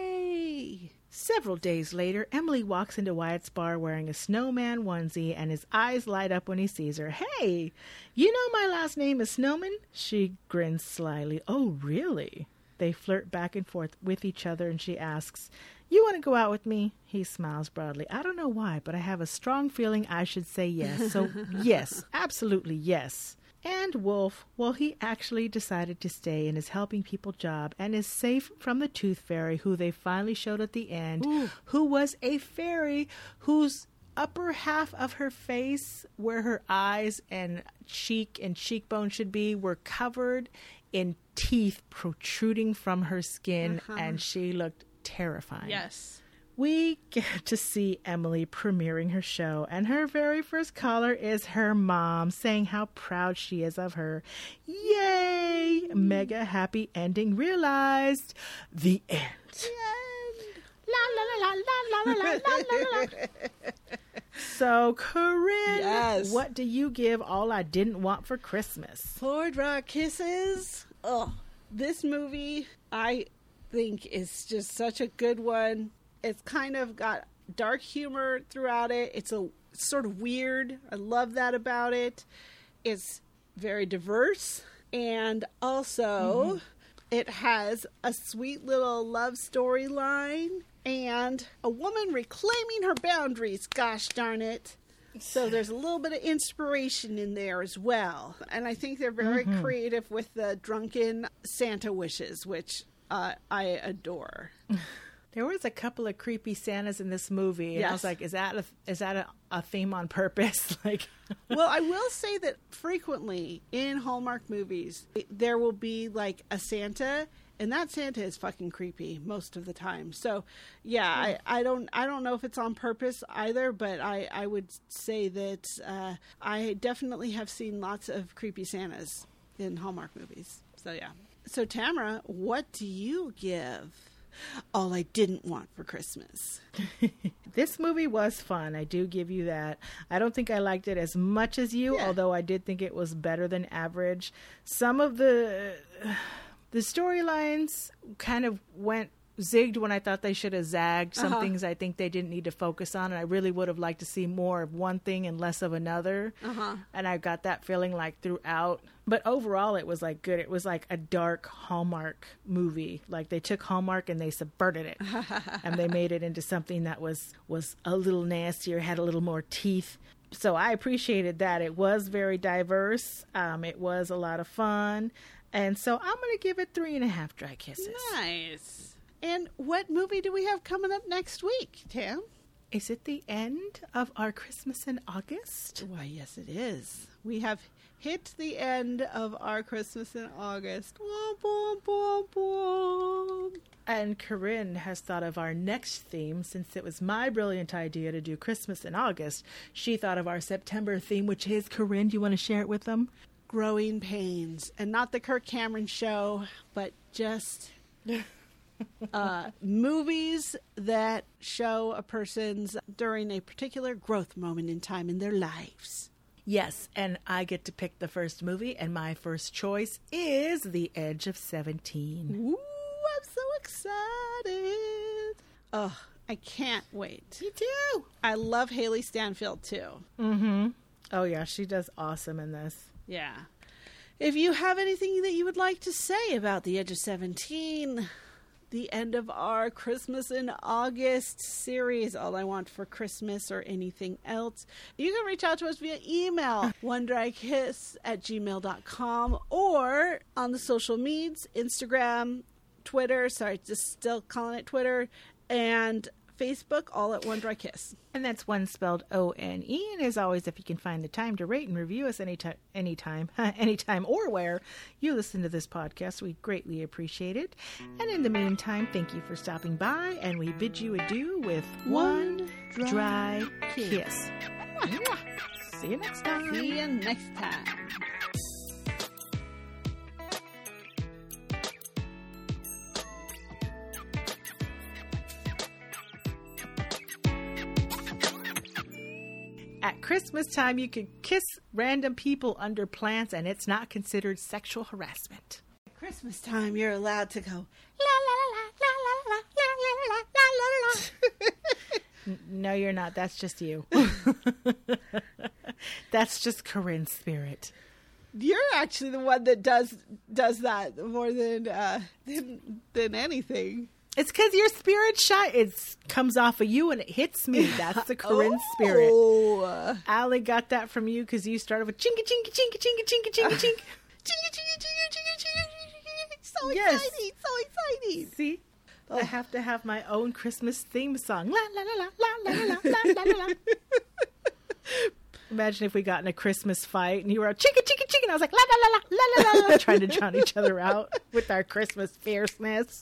Yay! Several days later, Emily walks into Wyatt's bar wearing a snowman onesie, and his eyes light up when he sees her. Hey, you know my last name is Snowman? She grins slyly. Oh, really? They flirt back and forth with each other, and she asks, you want to go out with me? He smiles broadly. I don't know why, but I have a strong feeling I should say yes. So, yes, absolutely yes. And Wolf, well, he actually decided to stay in his helping people job and is safe from the Tooth Fairy, who they finally showed at the end, Ooh. Who was a fairy whose upper half of her face, where her eyes and cheek and cheekbone should be, were covered in teeth protruding from her skin, uh-huh. and she looked terrifying. Yes. We get to see Emily premiering her show, and her very first caller is her mom, saying how proud she is of her. Yay! Mega happy ending realized. The end. The end. La la la la la la la la la. So, Corinne, yes. What do you give All I Didn't Want for Christmas? Floor Dry Kisses. Oh, this movie I think is just such a good one. It's kind of got dark humor throughout it. It's a sort of weird. I love that about it. It's very diverse. And also, mm-hmm. it has a sweet little love storyline and a woman reclaiming her boundaries. Gosh darn it. So there's a little bit of inspiration in there as well. And I think they're very mm-hmm. creative with the drunken Santa wishes, which uh, I adore. There was a couple of creepy Santas in this movie, and yes. I was like, "Is that a, is that a, a theme on purpose?" Like, well, I will say that frequently in Hallmark movies, there will be like a Santa, and that Santa is fucking creepy most of the time. So, yeah, I, I don't I don't know if it's on purpose either, but I, I would say that uh, I definitely have seen lots of creepy Santas in Hallmark movies. So, yeah. So, Tamara, what do you give All I Didn't Want for Christmas? This movie was fun. I do give you that. I don't think I liked it as much as you, yeah. although I did think it was better than average. Some of the the storylines kind of went zigged when I thought they should have zagged. Some uh-huh. things I think they didn't need to focus on, and I really would have liked to see more of one thing and less of another. Uh-huh. And I got that feeling like throughout. But overall, it was like good. It was like a dark Hallmark movie. Like they took Hallmark and they subverted it, and they made it into something that was was a little nastier, had a little more teeth. So I appreciated that. It was very diverse. Um, it was a lot of fun, and so I'm going to give it three and a half dry kisses. Nice. And what movie do we have coming up next week, Tam? Is it the end of our Christmas in August? Why, yes, it is. We have hit the end of our Christmas in August. Womp, womp, womp, womp. And Corinne has thought of our next theme. Since it was my brilliant idea to do Christmas in August, she thought of our September theme, which is, Corinne, do you want to share it with them? Growing Pains. And not the Kirk Cameron show, but just... uh, movies that show a person's during a particular growth moment in time in their lives. Yes, and I get to pick the first movie, and my first choice is The Edge of seventeen. Ooh, I'm so excited. Oh, I can't wait. Me too. I love Haley Stanfield too. Mm-hmm. Oh yeah, she does awesome in this. Yeah. If you have anything that you would like to say about The Edge of seventeen... the end of our Christmas in August series, All I Want for Christmas or Anything Else. You can reach out to us via email, one dry kiss at gmail dot com, or on the social medias, Instagram, Twitter, sorry, just still calling it Twitter, and Facebook, all at One Dry Kiss. And that's one spelled O N E. And as always, if you can find the time to rate and review us anytime, anytime, anytime or where you listen to this podcast, we greatly appreciate it. And in the meantime, thank you for stopping by, and we bid you adieu with one, one dry, dry kiss. kiss. Mwah. See you next time. See you next time. At Christmas time, you can kiss random people under plants, and it's not considered sexual harassment. At Christmas time, you're allowed to go, la la la la la la la la la la la. No, you're not. That's just you. That's just Corinne's spirit. You're actually the one that does does that more than uh, than than anything. It's because your spirit shine. It comes off of you and it hits me. That's the Corinne oh. spirit. Allie got that from you because you started with chinky, chinky, chinky, chinky, chinky, chinky, chinky. Chinky, chinky, chinky, chinky, chinky. So yes. exciting, so exciting. See? Oh. I have to have my own Christmas theme song. La, la, la, la, la, la, la, la, la, la. Imagine if we got in a Christmas fight and you were out, chinky, chinky, chinky, and I was like, la, la, la, la, la, la, la, trying to drown each other out with our Christmas fierceness.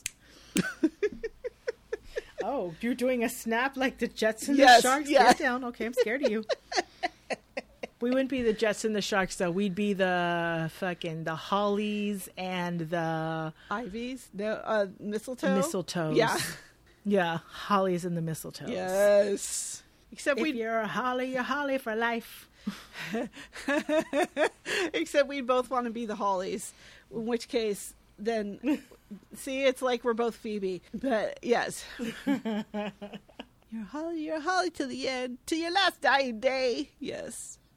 Oh, you're doing a snap like the Jets and yes, the Sharks? Yeah. Get down. Okay, I'm scared of you. We wouldn't be the Jets and the Sharks, though. We'd be the fucking, the Hollies and the... Ivies? No, uh, mistletoe? Mistletoes. Yeah. Yeah, Hollies and the mistletoes. Yes. Except if we you're a Holly, you're Holly for life. Except we both want to be the Hollies. In which case, then... See, it's like we're both Phoebe. But, yes. You're Holly, you're Holly to the end. To your last dying day. Yes.